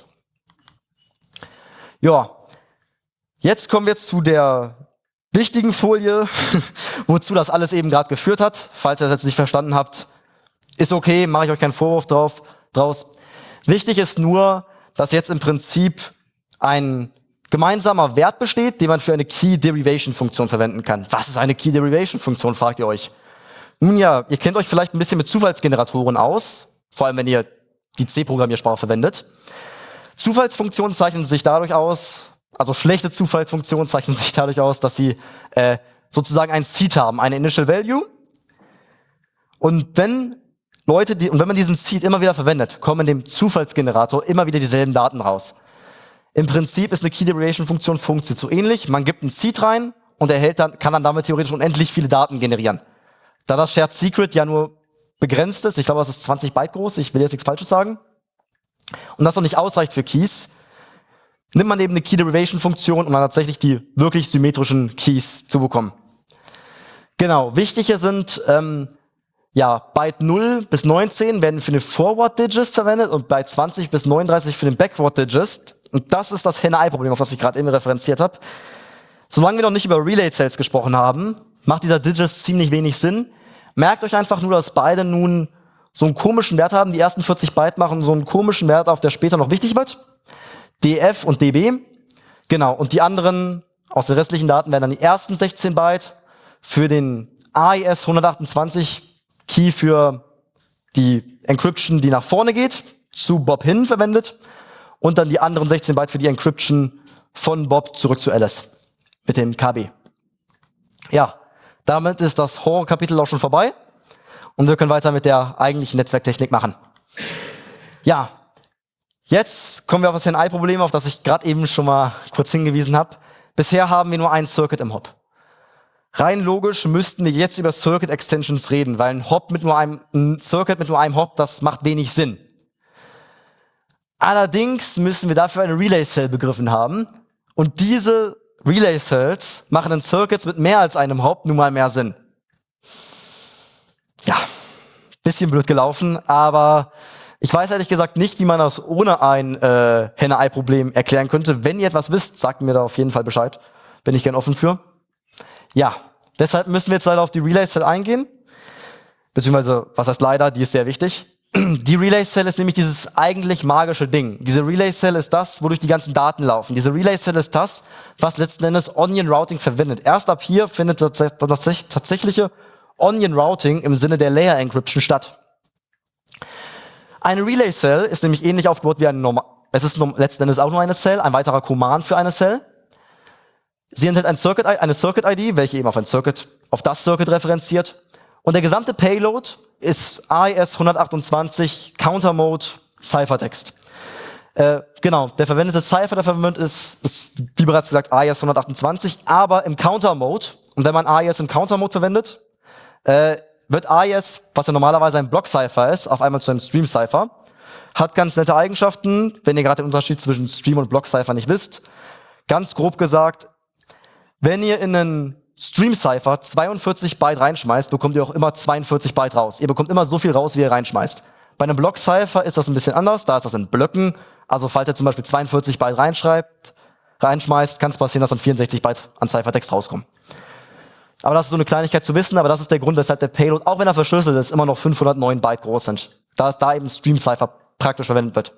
Ja, jetzt kommen wir zu der wichtigen Folie, wozu das alles eben gerade geführt hat. Falls ihr das jetzt nicht verstanden habt, ist okay, mache ich euch keinen Vorwurf drauf, draus. Wichtig ist nur, dass jetzt im Prinzip ein gemeinsamer Wert besteht, den man für eine Key Derivation Funktion verwenden kann. Was ist eine Key Derivation Funktion, fragt ihr euch. Nun ja, ihr kennt euch vielleicht ein bisschen mit Zufallsgeneratoren aus, vor allem wenn ihr die C-Programmiersprache verwendet. Zufallsfunktionen zeichnen sich dadurch aus, also schlechte Zufallsfunktionen zeichnen sich dadurch aus, dass sie äh, sozusagen ein Seed haben, eine Initial Value. Und wenn Leute, die, und wenn man diesen Seed immer wieder verwendet, kommen in dem Zufallsgenerator immer wieder dieselben Daten raus. Im Prinzip ist eine Key Derivation Funktion funktioniert so ähnlich. Man gibt einen Seed rein und erhält dann, kann dann damit theoretisch unendlich viele Daten generieren. Da das Shared Secret ja nur begrenzt ist, ich glaube, das ist zwanzig Byte groß, ich will jetzt nichts Falsches sagen, und das noch nicht ausreicht für Keys, nimmt man eben eine Key Derivation Funktion, um dann tatsächlich die wirklich symmetrischen Keys zu bekommen. Genau, wichtige sind, ähm, ja, Byte null bis neunzehn werden für den Forward Digest verwendet und Byte zwanzig bis neununddreißig für den Backward Digest. Und das ist das Henne-Ei-Problem, auf das ich gerade eben referenziert habe. Solange wir noch nicht über Relay Cells gesprochen haben, macht dieser Digest ziemlich wenig Sinn. Merkt euch einfach nur, dass beide nun so einen komischen Wert haben. Die ersten vierzig Byte machen so einen komischen Wert auf, der später noch wichtig wird. D F und D B. Genau. Und die anderen aus den restlichen Daten werden dann die ersten sechzehn Byte für den A E S hundertachtundzwanzig Key für die Encryption, die nach vorne geht, zu Bob hin verwendet. Und dann die anderen sechzehn Byte für die Encryption von Bob zurück zu Alice. Mit dem K B. Ja. Damit ist das Horror-Kapitel auch schon vorbei. Und wir können weiter mit der eigentlichen Netzwerktechnik machen. Ja, jetzt kommen wir auf das Henne-Ei-Problem, auf das ich gerade eben schon mal kurz hingewiesen habe. Bisher haben wir nur ein Circuit im Hop. Rein logisch müssten wir jetzt über Circuit Extensions reden, weil ein Hop mit nur einem, ein Circuit mit nur einem Hop, das macht wenig Sinn. Allerdings müssen wir dafür eine Relay Cell begriffen haben. Und diese Relay Cells machen in Circuits mit mehr als einem Hop nun mal mehr Sinn. Ja, bisschen blöd gelaufen, aber ich weiß ehrlich gesagt nicht, wie man das ohne ein äh, Henne-Ei-Problem erklären könnte. Wenn ihr etwas wisst, sagt mir da auf jeden Fall Bescheid. Bin ich gern offen für. Ja, deshalb müssen wir jetzt leider auf die Relay Cell eingehen. Beziehungsweise, was heißt leider, die ist sehr wichtig. Die Relay Cell ist nämlich dieses eigentlich magische Ding. Diese Relay Cell ist das, wodurch die ganzen Daten laufen. Diese Relay Cell ist das, was letzten Endes Onion Routing verwendet. Erst ab hier findet das tatsächliche Onion Routing im Sinne der Layer Encryption statt. Eine Relay Cell ist nämlich ähnlich aufgebaut wie eine normal. Es ist letzten Endes auch nur eine Cell, ein weiterer Command für eine Cell. Sie enthält ein Circuit, eine Circuit-I D, welche eben auf ein Circuit, auf das Circuit referenziert. Und der gesamte Payload ist A E S hundertachtundzwanzig Counter Mode Ciphertext. Äh, genau, der verwendete Cipher, der verwendet ist, ist, wie bereits gesagt, A E S hundertachtundzwanzig, aber im Counter Mode. Und wenn man A E S im Counter Mode verwendet, äh, wird A E S, was ja normalerweise ein Block-Cipher ist, auf einmal zu einem Stream-Cipher. Hat ganz nette Eigenschaften, wenn ihr gerade den Unterschied zwischen Stream und Block-Cipher nicht wisst. Ganz grob gesagt, wenn ihr in einen Stream-Cipher zweiundvierzig Byte reinschmeißt, bekommt ihr auch immer zweiundvierzig Byte raus. Ihr bekommt immer so viel raus, wie ihr reinschmeißt. Bei einem Block-Cipher ist das ein bisschen anders, da ist das in Blöcken. Also falls ihr zum Beispiel zweiundvierzig Byte reinschreibt, reinschmeißt, kann es passieren, dass dann vierundsechzig Byte an Ciphertext rauskommen. Aber das ist so eine Kleinigkeit zu wissen, aber das ist der Grund, weshalb der Payload, auch wenn er verschlüsselt ist, immer noch fünfhundertneun Byte groß sind. Da da eben Stream-Cipher praktisch verwendet wird.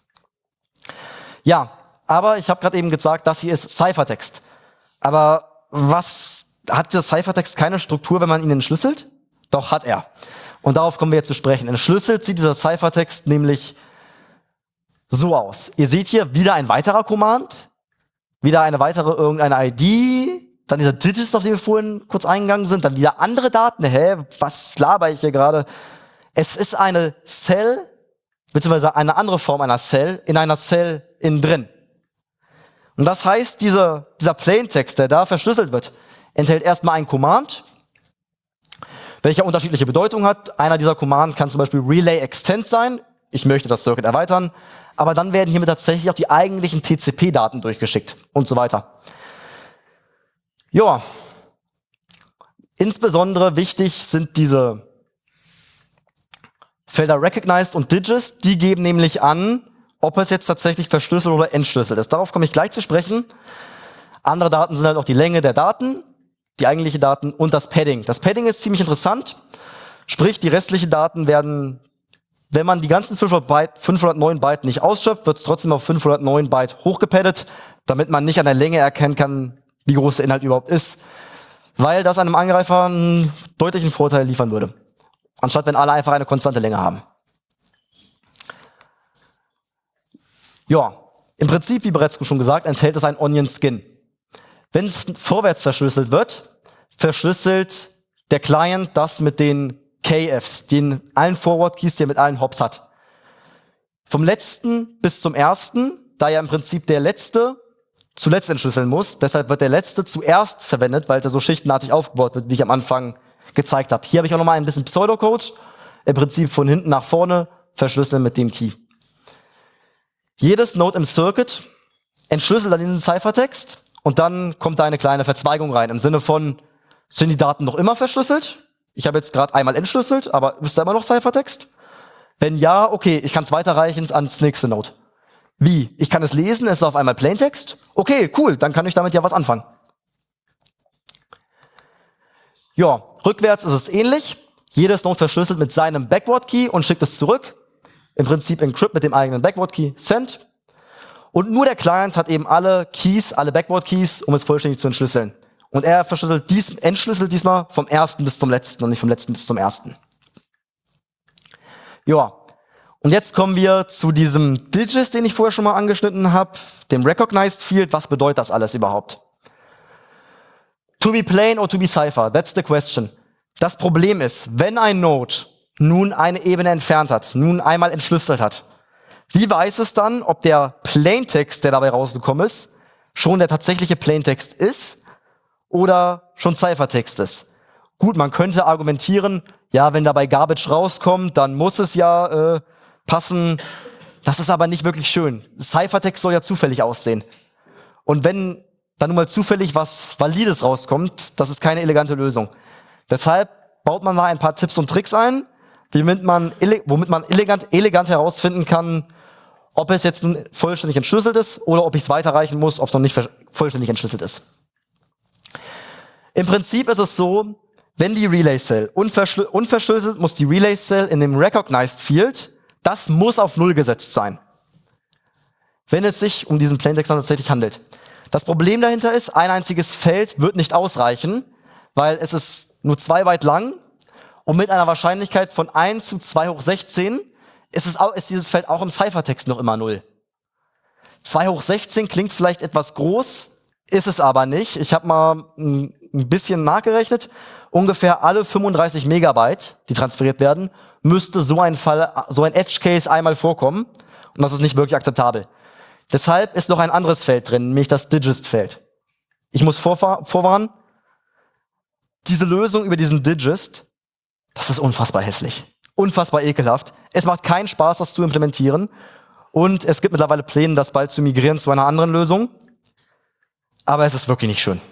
Ja, aber ich habe gerade eben gesagt, das hier ist Ciphertext. Aber was hat der Ciphertext keine Struktur, wenn man ihn entschlüsselt? Doch, hat er. Und darauf kommen wir jetzt zu sprechen. Entschlüsselt sieht dieser Ciphertext nämlich so aus. Ihr seht hier wieder ein weiterer Command, wieder eine weitere irgendeine I D, dann diese Digits, auf die wir vorhin kurz eingegangen sind, dann wieder andere Daten. Hä, was laber ich hier gerade? Es ist eine Cell, beziehungsweise eine andere Form einer Cell, in einer Cell innen drin. Und das heißt, dieser, dieser Plaintext, der da verschlüsselt wird, enthält erstmal einen Command, welcher unterschiedliche Bedeutung hat. Einer dieser Command kann zum Beispiel Relay Extend sein. Ich möchte das Circuit erweitern. Aber dann werden hiermit tatsächlich auch die eigentlichen T C P-Daten durchgeschickt und so weiter. Ja. Insbesondere wichtig sind diese Felder Recognized und Digits. Die geben nämlich an, ob es jetzt tatsächlich verschlüsselt oder entschlüsselt ist. Darauf komme ich gleich zu sprechen. Andere Daten sind halt auch die Länge der Daten, die eigentliche Daten und das Padding. Das Padding ist ziemlich interessant. Sprich, die restlichen Daten werden, wenn man die ganzen fünfhundert Byte, fünfhundertneun Byte nicht ausschöpft, wird es trotzdem auf fünfhundertneun Byte hochgepaddet, damit man nicht an der Länge erkennen kann, wie groß der Inhalt überhaupt ist. Weil das einem Angreifer einen deutlichen Vorteil liefern würde. Anstatt wenn alle einfach eine konstante Länge haben. Ja, im Prinzip, wie bereits schon gesagt, enthält es ein Onion Skin. Wenn es vorwärts verschlüsselt wird, verschlüsselt der Client das mit den K Fs, den allen Forward Keys, die er mit allen Hops hat. Vom letzten bis zum ersten, da ja im Prinzip der letzte zuletzt entschlüsseln muss, deshalb wird der letzte zuerst verwendet, weil er so schichtenartig aufgebaut wird, wie ich am Anfang gezeigt habe. Hier habe ich auch nochmal ein bisschen Pseudocode, im Prinzip von hinten nach vorne verschlüsseln mit dem Key. Jedes Node im Circuit entschlüsselt dann diesen Ciphertext und dann kommt da eine kleine Verzweigung rein, im Sinne von, sind die Daten noch immer verschlüsselt? Ich habe jetzt gerade einmal entschlüsselt, aber ist da immer noch Ciphertext? Wenn ja, okay, ich kann es weiterreichen ans nächste Node. Wie? Ich kann es lesen, es ist auf einmal Plaintext? Okay, cool, dann kann ich damit ja was anfangen. Ja, rückwärts ist es ähnlich. Jedes Node verschlüsselt mit seinem Backward Key und schickt es zurück. Im Prinzip encrypt mit dem eigenen Backward Key, Send. Und nur der Client hat eben alle Keys, alle Backward Keys, um es vollständig zu entschlüsseln. Und er verschlüsselt dies, entschlüsselt diesmal vom ersten bis zum letzten und nicht vom letzten bis zum ersten. Ja. Und jetzt kommen wir zu diesem Digits, den ich vorher schon mal angeschnitten habe, dem Recognized Field. Was bedeutet das alles überhaupt? To be plain or to be cipher? That's the question. Das Problem ist, wenn ein Node nun eine Ebene entfernt hat, nun einmal entschlüsselt hat, wie weiß es dann, ob der Plaintext, der dabei rausgekommen ist, schon der tatsächliche Plaintext ist oder schon Ciphertext ist? Gut, man könnte argumentieren, ja, wenn dabei Garbage rauskommt, dann muss es ja äh, passen. Das ist aber nicht wirklich schön. Ciphertext soll ja zufällig aussehen. Und wenn dann nun mal zufällig was Valides rauskommt, das ist keine elegante Lösung. Deshalb baut man da ein paar Tipps und Tricks ein, womit man, womit man elegant, elegant herausfinden kann, ob es jetzt nun vollständig entschlüsselt ist oder ob ich es weiterreichen muss, ob es noch nicht vollständig entschlüsselt ist. Im Prinzip ist es so, wenn die Relay Cell unverschlü- unverschlüsselt, muss die Relay Cell in dem Recognized Field, das muss auf Null gesetzt sein, wenn es sich um diesen Plaintext tatsächlich handelt. Das Problem dahinter ist, ein einziges Feld wird nicht ausreichen, weil es ist nur zwei Byte lang und mit einer Wahrscheinlichkeit von eins zu zwei hoch sechzehn ist, es auch, ist dieses Feld auch im Ciphertext noch immer null. zwei hoch sechzehn klingt vielleicht etwas groß, ist es aber nicht. Ich habe mal ein bisschen nachgerechnet. Ungefähr alle fünfunddreißig Megabyte, die transferiert werden, müsste so ein Fall, so ein Edge Case einmal vorkommen. Und das ist nicht wirklich akzeptabel. Deshalb ist noch ein anderes Feld drin, nämlich das Digest-Feld. Ich muss vorwarnen, diese Lösung über diesen Digest, das ist unfassbar hässlich. Unfassbar ekelhaft. Es macht keinen Spaß, das zu implementieren. Und es gibt mittlerweile Pläne, das bald zu migrieren zu einer anderen Lösung. Aber es ist wirklich nicht schön.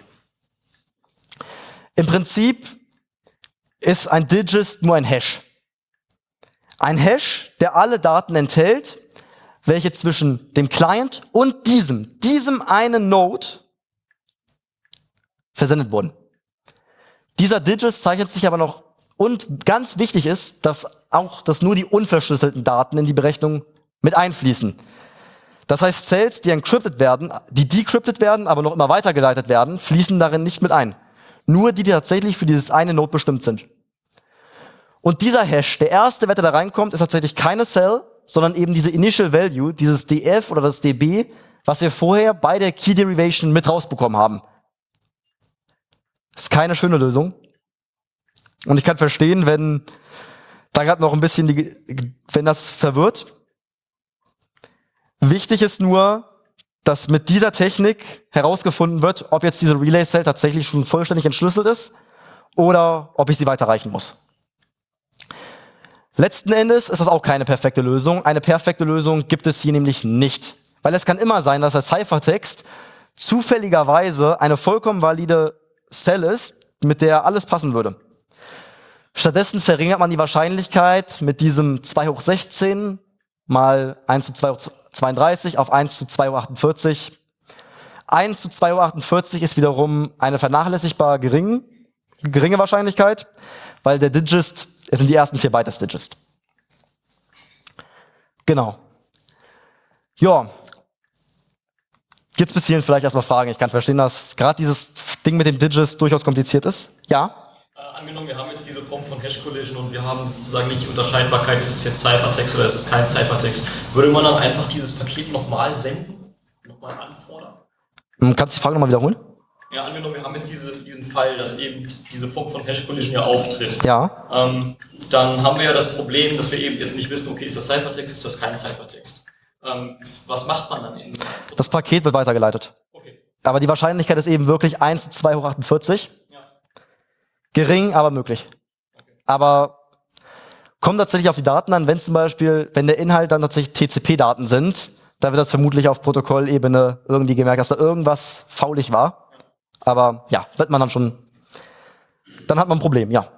Im Prinzip ist ein Digest nur ein Hash. Ein Hash, der alle Daten enthält, welche zwischen dem Client und diesem, diesem einen Node versendet wurden. Dieser Digest zeichnet sich aber noch, und ganz wichtig ist, dass auch, dass nur die unverschlüsselten Daten in die Berechnung mit einfließen. Das heißt, Cells, die encrypted werden, die decrypted werden, aber noch immer weitergeleitet werden, fließen darin nicht mit ein. Nur die, die tatsächlich für dieses eine Node bestimmt sind. Und dieser Hash, der erste Wert, der da reinkommt, ist tatsächlich keine Cell, sondern eben diese Initial Value, dieses D F oder das D B, was wir vorher bei der Key Derivation mit rausbekommen haben. Das ist keine schöne Lösung. Und ich kann verstehen, wenn da gerade noch ein bisschen, die, wenn das verwirrt. Wichtig ist nur, dass mit dieser Technik herausgefunden wird, ob jetzt diese Relay Cell tatsächlich schon vollständig entschlüsselt ist oder ob ich sie weiterreichen muss. Letzten Endes ist das auch keine perfekte Lösung. Eine perfekte Lösung gibt es hier nämlich nicht. Weil es kann immer sein, dass der Ciphertext zufälligerweise eine vollkommen valide Cell ist, mit der alles passen würde. Stattdessen verringert man die Wahrscheinlichkeit mit diesem zwei hoch sechzehn mal eins zu zwei hoch zweiunddreißig auf eins zu zwei hoch achtundvierzig. eins zu zwei hoch achtundvierzig ist wiederum eine vernachlässigbar gering, geringe Wahrscheinlichkeit, weil der Digest, es sind die ersten vier Byte des Digest. Genau. Ja. Gibt's bis hierhin vielleicht erstmal Fragen? Ich kann verstehen, dass gerade dieses Ding mit dem Digest durchaus kompliziert ist. Ja? Äh, angenommen, wir haben jetzt diese Form von Hash-Collision und wir haben sozusagen nicht die Unterscheidbarkeit, ist es jetzt Ciphertext oder ist es kein Ciphertext. Würde man dann einfach dieses Paket nochmal senden? Nochmal anfordern? Kannst du die Frage nochmal wiederholen? Ja, angenommen, wir haben jetzt diese, diesen Fall, dass eben diese Form von Hash-Collision ja auftritt. Ja. Ähm, dann haben wir ja das Problem, dass wir eben jetzt nicht wissen, okay, ist das Ciphertext, ist das kein Ciphertext. Ähm, was macht man dann in? Das Paket wird weitergeleitet. Okay. Aber die Wahrscheinlichkeit ist eben wirklich eins zu zwei hoch achtundvierzig. Ja. Gering, aber möglich. Okay. Aber kommt tatsächlich auf die Daten an, wenn zum Beispiel, wenn der Inhalt dann tatsächlich T C P-Daten sind, da wird das vermutlich auf Protokollebene irgendwie gemerkt, dass da irgendwas faulig war. Aber ja, wird man dann schon, dann hat man ein Problem, ja.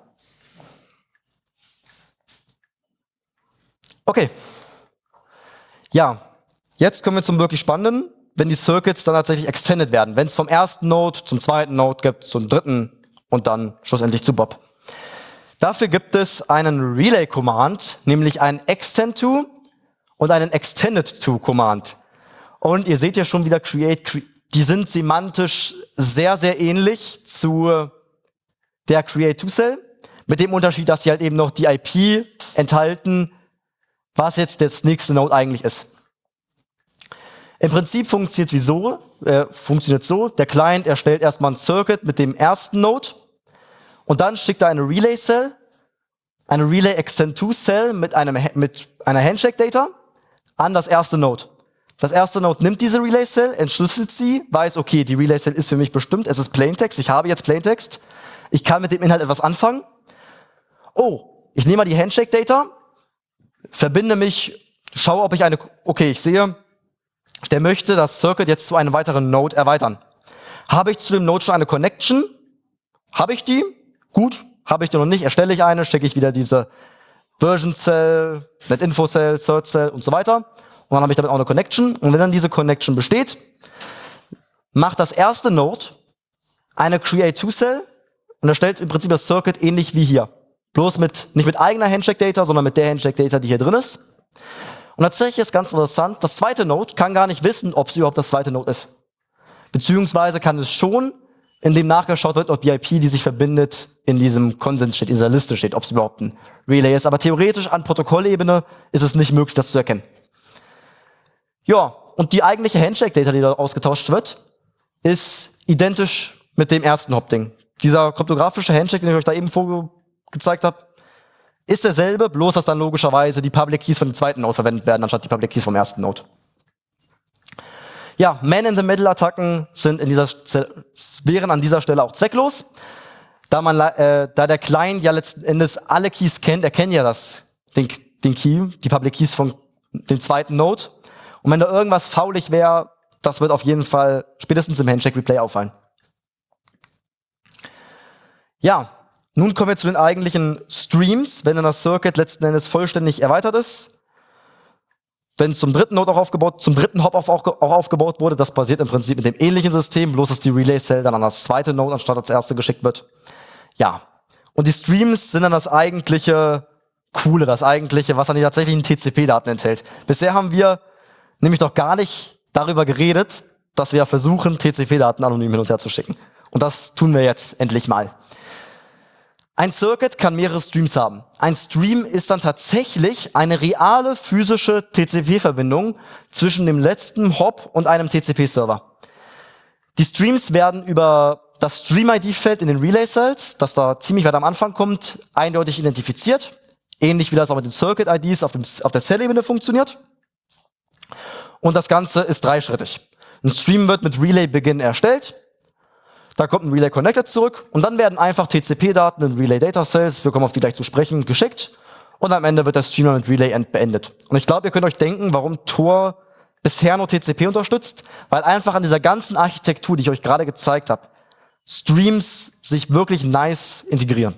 Okay. Ja, jetzt kommen wir zum wirklich Spannenden, wenn die Circuits dann tatsächlich extended werden. Wenn es vom ersten Node zum zweiten Node gibt, zum dritten und dann schlussendlich zu Bob. Dafür gibt es einen Relay-Command, nämlich einen extend-to und einen extended-to-Command. Und ihr seht ja schon wieder create, cre die sind semantisch sehr, sehr ähnlich zu der create-to-Cell, mit dem Unterschied, dass sie halt eben noch die I P enthalten, was jetzt das nächste Node eigentlich ist. Im Prinzip funktioniert wie so, äh, funktioniert so, der Client erstellt erstmal ein Circuit mit dem ersten Node und dann schickt er eine Relay Cell, eine Relay Extend to Cell mit einem mit einer Handshake Data an das erste Node. Das erste Node nimmt diese Relay Cell, entschlüsselt sie, weiß, okay, die Relay Cell ist für mich bestimmt, es ist Plaintext, ich habe jetzt Plaintext, ich kann mit dem Inhalt etwas anfangen. Oh, ich nehme mal die Handshake Data, verbinde mich, schaue, ob ich eine, okay, ich sehe, der möchte das Circuit jetzt zu einem weiteren Node erweitern. Habe ich zu dem Node schon eine Connection? Habe ich die? Gut. Habe ich die noch nicht? Erstelle ich eine, schicke ich wieder diese Version Cell, Netinfo Cell, Cert Cell und so weiter. Und dann habe ich damit auch eine Connection. Und wenn dann diese Connection besteht, macht das erste Node eine Create to Cell und erstellt im Prinzip das Circuit ähnlich wie hier. Bloß mit, nicht mit eigener Handshake-Data, sondern mit der Handshake-Data, die hier drin ist. Und tatsächlich ist ganz interessant, das zweite Node kann gar nicht wissen, ob es überhaupt das zweite Node ist. Beziehungsweise kann es schon, in dem nachgeschaut wird, ob die I P, die sich verbindet, in diesem Konsens steht, in dieser Liste steht, ob es überhaupt ein Relay ist. Aber theoretisch an Protokollebene ist es nicht möglich, das zu erkennen. Ja, und die eigentliche Handshake-Data, die da ausgetauscht wird, ist identisch mit dem ersten Hop-Ding. Dieser kryptografische Handshake, den ich euch da eben vorgezeigt habe, ist derselbe, bloß dass dann logischerweise die Public Keys von dem zweiten Node verwendet werden, anstatt die Public Keys vom ersten Node. Ja, Man-in-the-Middle-Attacken sind in dieser, wären an dieser Stelle auch zwecklos, da man, äh, da der Client ja letzten Endes alle Keys kennt, er kennt ja das, den, den Key, die Public Keys von dem zweiten Node. Und wenn da irgendwas faulig wäre, das wird auf jeden Fall spätestens im Handshake-Replay auffallen. Ja, nun kommen wir zu den eigentlichen Streams, wenn dann das Circuit letzten Endes vollständig erweitert ist. Wenn es zum dritten Node auch aufgebaut, zum dritten Hop auch, auch aufgebaut wurde, das passiert im Prinzip mit dem ähnlichen System, bloß dass die Relay-Cell dann an das zweite Node anstatt als erste geschickt wird. Ja, und die Streams sind dann das eigentliche Coole, das eigentliche, was dann die tatsächlichen T C P-Daten enthält. Bisher haben wir nämlich noch gar nicht darüber geredet, dass wir versuchen, T C P-Daten anonym hin und her zu schicken. Und das tun wir jetzt endlich mal. Ein Circuit kann mehrere Streams haben. Ein Stream ist dann tatsächlich eine reale physische T C P-Verbindung zwischen dem letzten Hop und einem T C P-Server. Die Streams werden über das Stream-I D-Feld in den Relay-Cells, das da ziemlich weit am Anfang kommt, eindeutig identifiziert. Ähnlich wie das auch mit den Circuit-I Ds auf, dem, auf der Cell-Ebene funktioniert. Und das Ganze ist dreischrittig. Ein Stream wird mit Relay-Begin erstellt. Da kommt ein Relay Connected zurück und dann werden einfach T C P-Daten in Relay Data Cells, wir kommen auf die gleich zu sprechen, geschickt und am Ende wird der Stream mit Relay End beendet. Und ich glaube, ihr könnt euch denken, warum Tor bisher nur T C P unterstützt, weil einfach an dieser ganzen Architektur, die ich euch gerade gezeigt habe, Streams sich wirklich nice integrieren.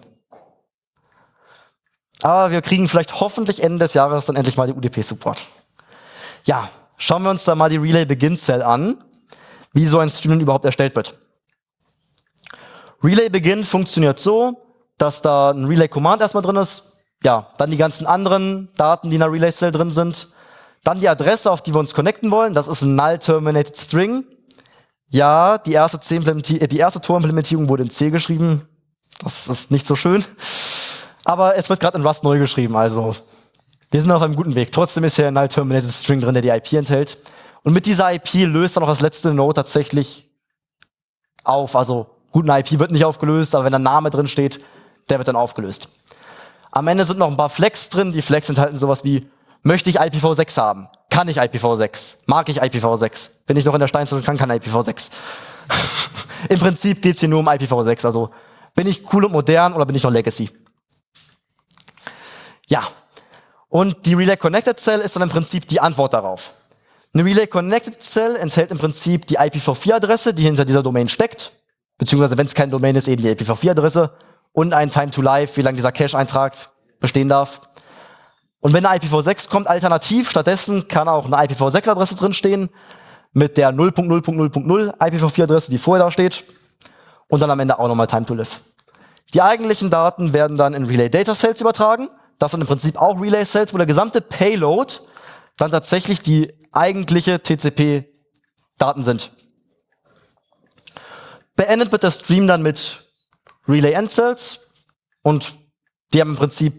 Aber wir kriegen vielleicht hoffentlich Ende des Jahres dann endlich mal die U D P-Support. Ja, schauen wir uns da mal die Relay Begin Cell an, wie so ein Stream überhaupt erstellt wird. Relay Begin funktioniert so, dass da ein Relay Command erstmal drin ist, ja, dann die ganzen anderen Daten, die in der Relay Cell drin sind, dann die Adresse, auf die wir uns connecten wollen, das ist ein Null Terminated String. Ja, die erste, die erste Tor-Implementierung wurde in C geschrieben, das ist nicht so schön, aber es wird gerade in Rust neu geschrieben, also wir sind auf einem guten Weg. Trotzdem ist hier ein Null Terminated String drin, der die I P enthält. Und mit dieser I P löst dann auch das letzte Node tatsächlich auf, also gut, eine I P wird nicht aufgelöst, aber wenn ein Name drin steht, der wird dann aufgelöst. Am Ende sind noch ein paar Flags drin. Die Flags enthalten sowas wie, möchte ich I P v sechs haben? Kann ich I P v sechs? Mag ich I P v sechs? Bin ich noch in der Steinzeit und kann kein I P v sechs? Im Prinzip geht's hier nur um I P v sechs. Also bin ich cool und modern oder bin ich noch Legacy? Ja. Und die Relay Connected Cell ist dann im Prinzip die Antwort darauf. Eine Relay Connected Cell enthält im Prinzip die I P v vier Adresse, die hinter dieser Domain steckt. Beziehungsweise, wenn es kein Domain ist, eben die I P v vier Adresse und ein Time to Live, wie lange dieser Cache-Eintrag bestehen darf. Und wenn eine I P v sechs kommt, alternativ, stattdessen kann auch eine I P v sechs Adresse drinstehen mit der null Punkt null Punkt null Punkt null I P v vier Adresse, die vorher da steht. Und dann am Ende auch nochmal Time to Live. Die eigentlichen Daten werden dann in Relay Data Cells übertragen. Das sind im Prinzip auch Relay Cells, wo der gesamte Payload dann tatsächlich die eigentliche T C P-Daten sind. Beendet wird der Stream dann mit Relay End Cells und die haben im Prinzip,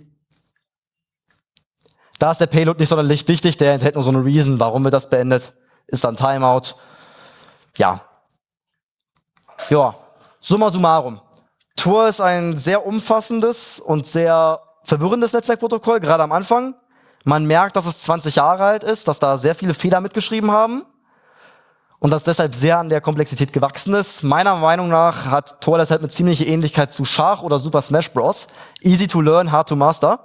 da ist der Payload nicht sonderlich wichtig, der enthält nur so eine Reason, warum wird das beendet, ist dann Timeout. Ja. Ja, summa summarum. Tor ist ein sehr umfassendes und sehr verwirrendes Netzwerkprotokoll, gerade am Anfang. Man merkt, dass es zwanzig Jahre alt ist, dass da sehr viele Fehler mitgeschrieben haben. Und das deshalb sehr an der Komplexität gewachsen ist. Meiner Meinung nach hat Tor deshalb eine ziemliche Ähnlichkeit zu Schach oder Super Smash Bros. Easy to learn, hard to master.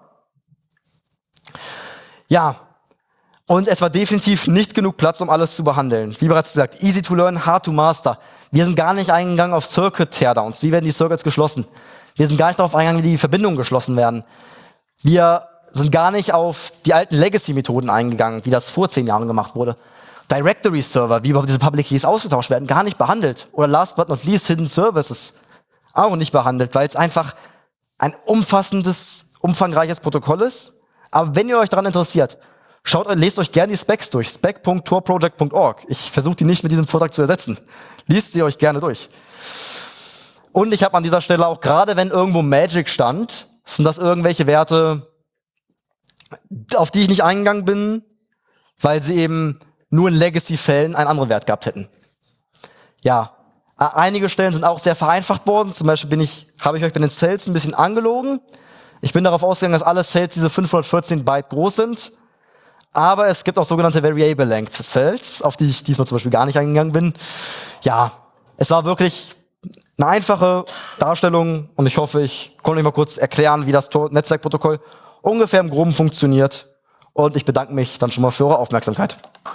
Ja, und es war definitiv nicht genug Platz, um alles zu behandeln. Wie bereits gesagt, easy to learn, hard to master. Wir sind gar nicht eingegangen auf Circuit-Teardowns. Wie werden die Circuits geschlossen? Wir sind gar nicht darauf eingegangen, wie die Verbindungen geschlossen werden. Wir sind gar nicht auf die alten Legacy-Methoden eingegangen, wie das vor zehn Jahren gemacht wurde. Directory-Server, wie überhaupt diese Public Keys ausgetauscht werden, gar nicht behandelt. Oder last but not least, Hidden Services, auch nicht behandelt, weil es einfach ein umfassendes, umfangreiches Protokoll ist. Aber wenn ihr euch daran interessiert, schaut euch, lest euch gerne die Specs durch, spec Punkt tor project Punkt org. Ich versuche die nicht mit diesem Vortrag zu ersetzen. Liest sie euch gerne durch. Und ich habe an dieser Stelle auch, gerade wenn irgendwo Magic stand, sind das irgendwelche Werte, auf die ich nicht eingegangen bin, weil sie eben nur in Legacy-Fällen einen anderen Wert gehabt hätten. Ja, einige Stellen sind auch sehr vereinfacht worden. Zum Beispiel bin ich, habe ich euch bei den Cells ein bisschen angelogen. Ich bin darauf ausgegangen, dass alle Cells diese fünfhundertvierzehn Byte groß sind. Aber es gibt auch sogenannte Variable Length Cells, auf die ich diesmal zum Beispiel gar nicht eingegangen bin. Ja, es war wirklich eine einfache Darstellung und ich hoffe, ich konnte euch mal kurz erklären, wie das Tor- Netzwerkprotokoll ungefähr im Groben funktioniert. Und ich bedanke mich dann schon mal für eure Aufmerksamkeit.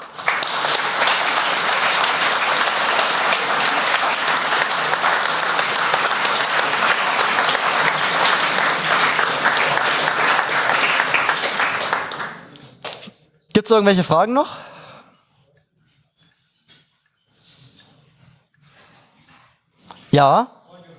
Gibt es irgendwelche Fragen noch? Ja?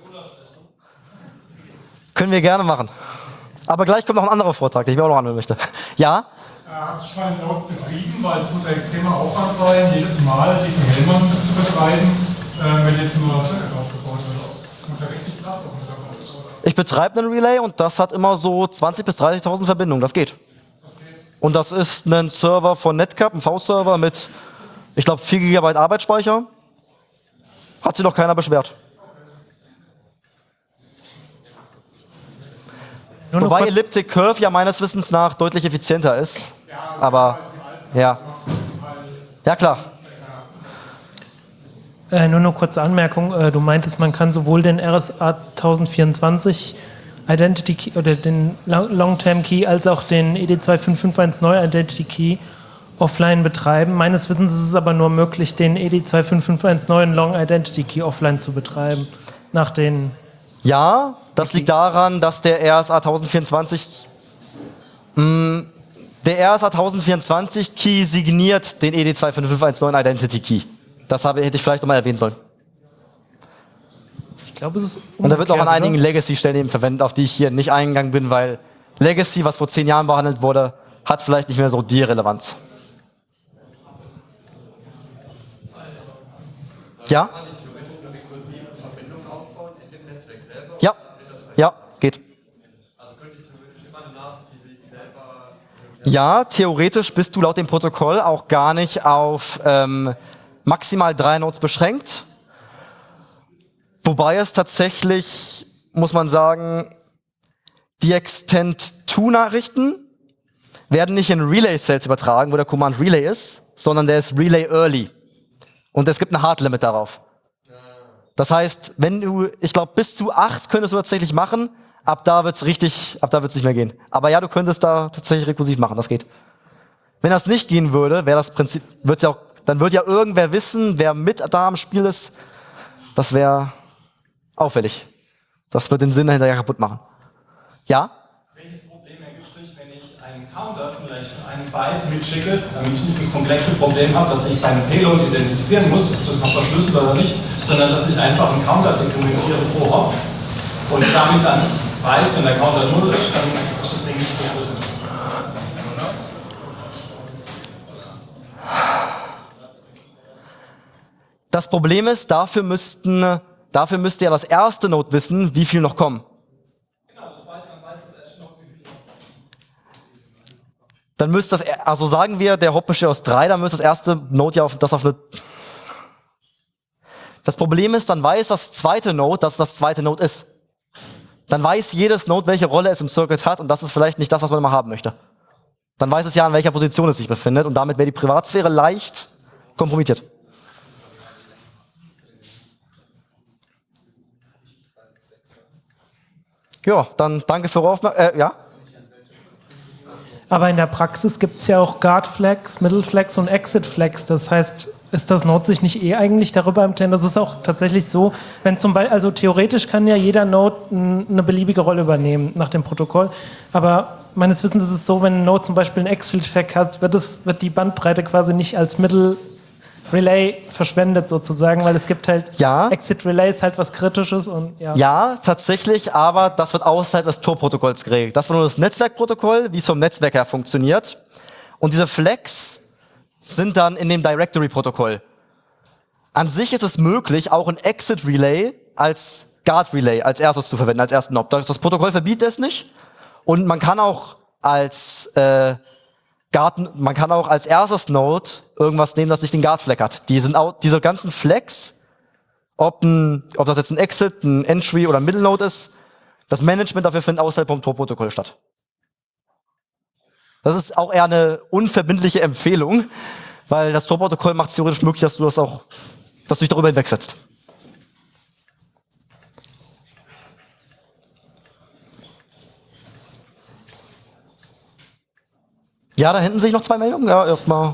Können wir gerne machen. Aber gleich kommt noch ein anderer Vortrag, den ich mir auch noch anhören möchte. Ja? Hast du schon mal einen Node betrieben? Weil es muss ja extremer Aufwand sein, jedes Mal die Verhellmann zu betreiben, äh, wenn jetzt nur das Circuit aufgebaut wird. Das muss ja richtig Last auf dem Server. Ich betreibe einen Relay und das hat immer so zwanzigtausend bis dreißigtausend Verbindungen. Das geht. Und das ist ein Server von Netcap, ein V-Server mit, ich glaube, vier Gigabyte Arbeitsspeicher. Hat sich noch keiner beschwert. Nur noch Wobei kurz- Elliptic Curve ja meines Wissens nach deutlich effizienter ist. Aber, ja. Ja, klar. Äh, nur eine kurze Anmerkung. Äh, du meintest, man kann sowohl den R S A tausendvierundzwanzig Identity Key oder den Long- Long-Term Key als auch den E D zwei fünf fünf eins Neu Identity Key offline betreiben. Meines Wissens ist es aber nur möglich, den E D zwei fünf fünf eins neuen Long Identity Key offline zu betreiben. Nach den Ja, das liegt daran, dass der R S A tausendvierundzwanzig, mh, der R S A tausendvierundzwanzig Key signiert den E D zwei fünf fünf eins neun Identity Key. Das habe, hätte ich vielleicht noch mal erwähnen sollen. Ich glaube, es ist Und da wird auch an umgekehrt, einigen oder? Legacy-Stellen eben verwendet, auf die ich hier nicht eingegangen bin, weil Legacy, was vor zehn Jahren behandelt wurde, hat vielleicht nicht mehr so die Relevanz. Ja? Ja, ja, geht. Ja, theoretisch bist du laut dem Protokoll auch gar nicht auf ähm, maximal drei Nodes beschränkt. Wobei es tatsächlich, muss man sagen, die Extend zwei Nachrichten werden nicht in Relay-Cells übertragen, wo der Command Relay ist, sondern der ist Relay Early. Und es gibt ein Hard Limit darauf. Das heißt, wenn du, ich glaube, bis zu acht könntest du tatsächlich machen, ab da wird's richtig, ab da wird's nicht mehr gehen. Aber ja, du könntest da tatsächlich rekursiv machen, das geht. Wenn das nicht gehen würde, wäre das Prinzip, wird's ja auch, dann wird ja irgendwer wissen, wer mit da am Spiel ist. Das wäre auffällig. Das wird den Sinn dahinter ja kaputt machen. Ja? Welches Problem ergibt sich, wenn ich einen Counter vielleicht für einen Byte mitschicke, damit ich nicht das komplexe Problem habe, dass ich beim Payload identifizieren muss, ob das noch verschlüsselt oder nicht, sondern dass ich einfach einen Counter dokumentiere pro Hop und damit dann weiß, wenn der Counter null ist, dann ist das Ding nicht verschlüsselt. Das Problem ist, dafür müssten, dafür müsste ja das erste Node wissen, wie viel noch kommen. Dann müsste das, also sagen wir, der Hop besteht aus drei, dann müsste das erste Node ja auf, das auf eine. Das Problem ist, dann weiß das zweite Node, dass das zweite Node ist. Dann weiß jedes Node, welche Rolle es im Circuit hat und das ist vielleicht nicht das, was man immer haben möchte. Dann weiß es ja, in welcher Position es sich befindet und damit wäre die Privatsphäre leicht kompromittiert. Ja, dann danke für eure Aufmerksamkeit. Äh, ja? Aber in der Praxis gibt es ja auch Guard Flags, Middle Flags und Exit Flags. Das heißt, ist das Node sich nicht eh eigentlich darüber im Klaren? Das ist auch tatsächlich so, wenn zum Beispiel, also theoretisch kann ja jeder Node eine beliebige Rolle übernehmen nach dem Protokoll. Aber meines Wissens ist es so, wenn ein Node zum Beispiel ein Exit Flag hat, wird, es, wird die Bandbreite quasi nicht als Middle Relay verschwendet sozusagen, weil es gibt halt Ja. Exit Relays halt was Kritisches und ja. Ja, tatsächlich, aber das wird außerhalb des Tor-Protokolls geregelt. Das war nur das Netzwerkprotokoll, wie es vom Netzwerk her funktioniert. Und diese Flags sind dann in dem Directory-Protokoll. An sich ist es möglich, auch ein Exit-Relay als Guard Relay als erstes zu verwenden, als ersten Node. Das, das Protokoll verbietet es nicht. Und man kann auch als äh, Guard, man kann auch als erstes Node irgendwas nehmen, das nicht den Guard Flag hat. Die sind auch, diese ganzen Flags, ob, ein, ob das jetzt ein Exit, ein Entry oder ein Middle Node ist, das Management dafür findet außerhalb vom Tor-Protokoll statt. Das ist auch eher eine unverbindliche Empfehlung, weil das Tor-Protokoll macht es theoretisch möglich, dass du das auch, dass du dich darüber hinwegsetzt. Ja, da hinten sehe ich noch zwei Meldungen. Ja, erstmal.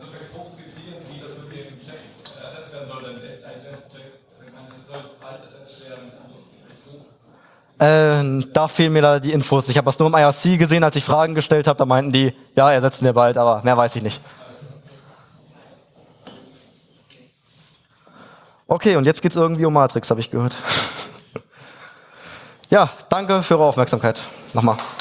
Äh, da fehlen mir leider die Infos. Ich habe das nur im I R C gesehen, als ich Fragen gestellt habe. Da meinten die, ja, ersetzen wir bald, aber mehr weiß ich nicht. Okay, und jetzt geht's irgendwie um Matrix, habe ich gehört. Ja, danke für eure Aufmerksamkeit. Nochmal.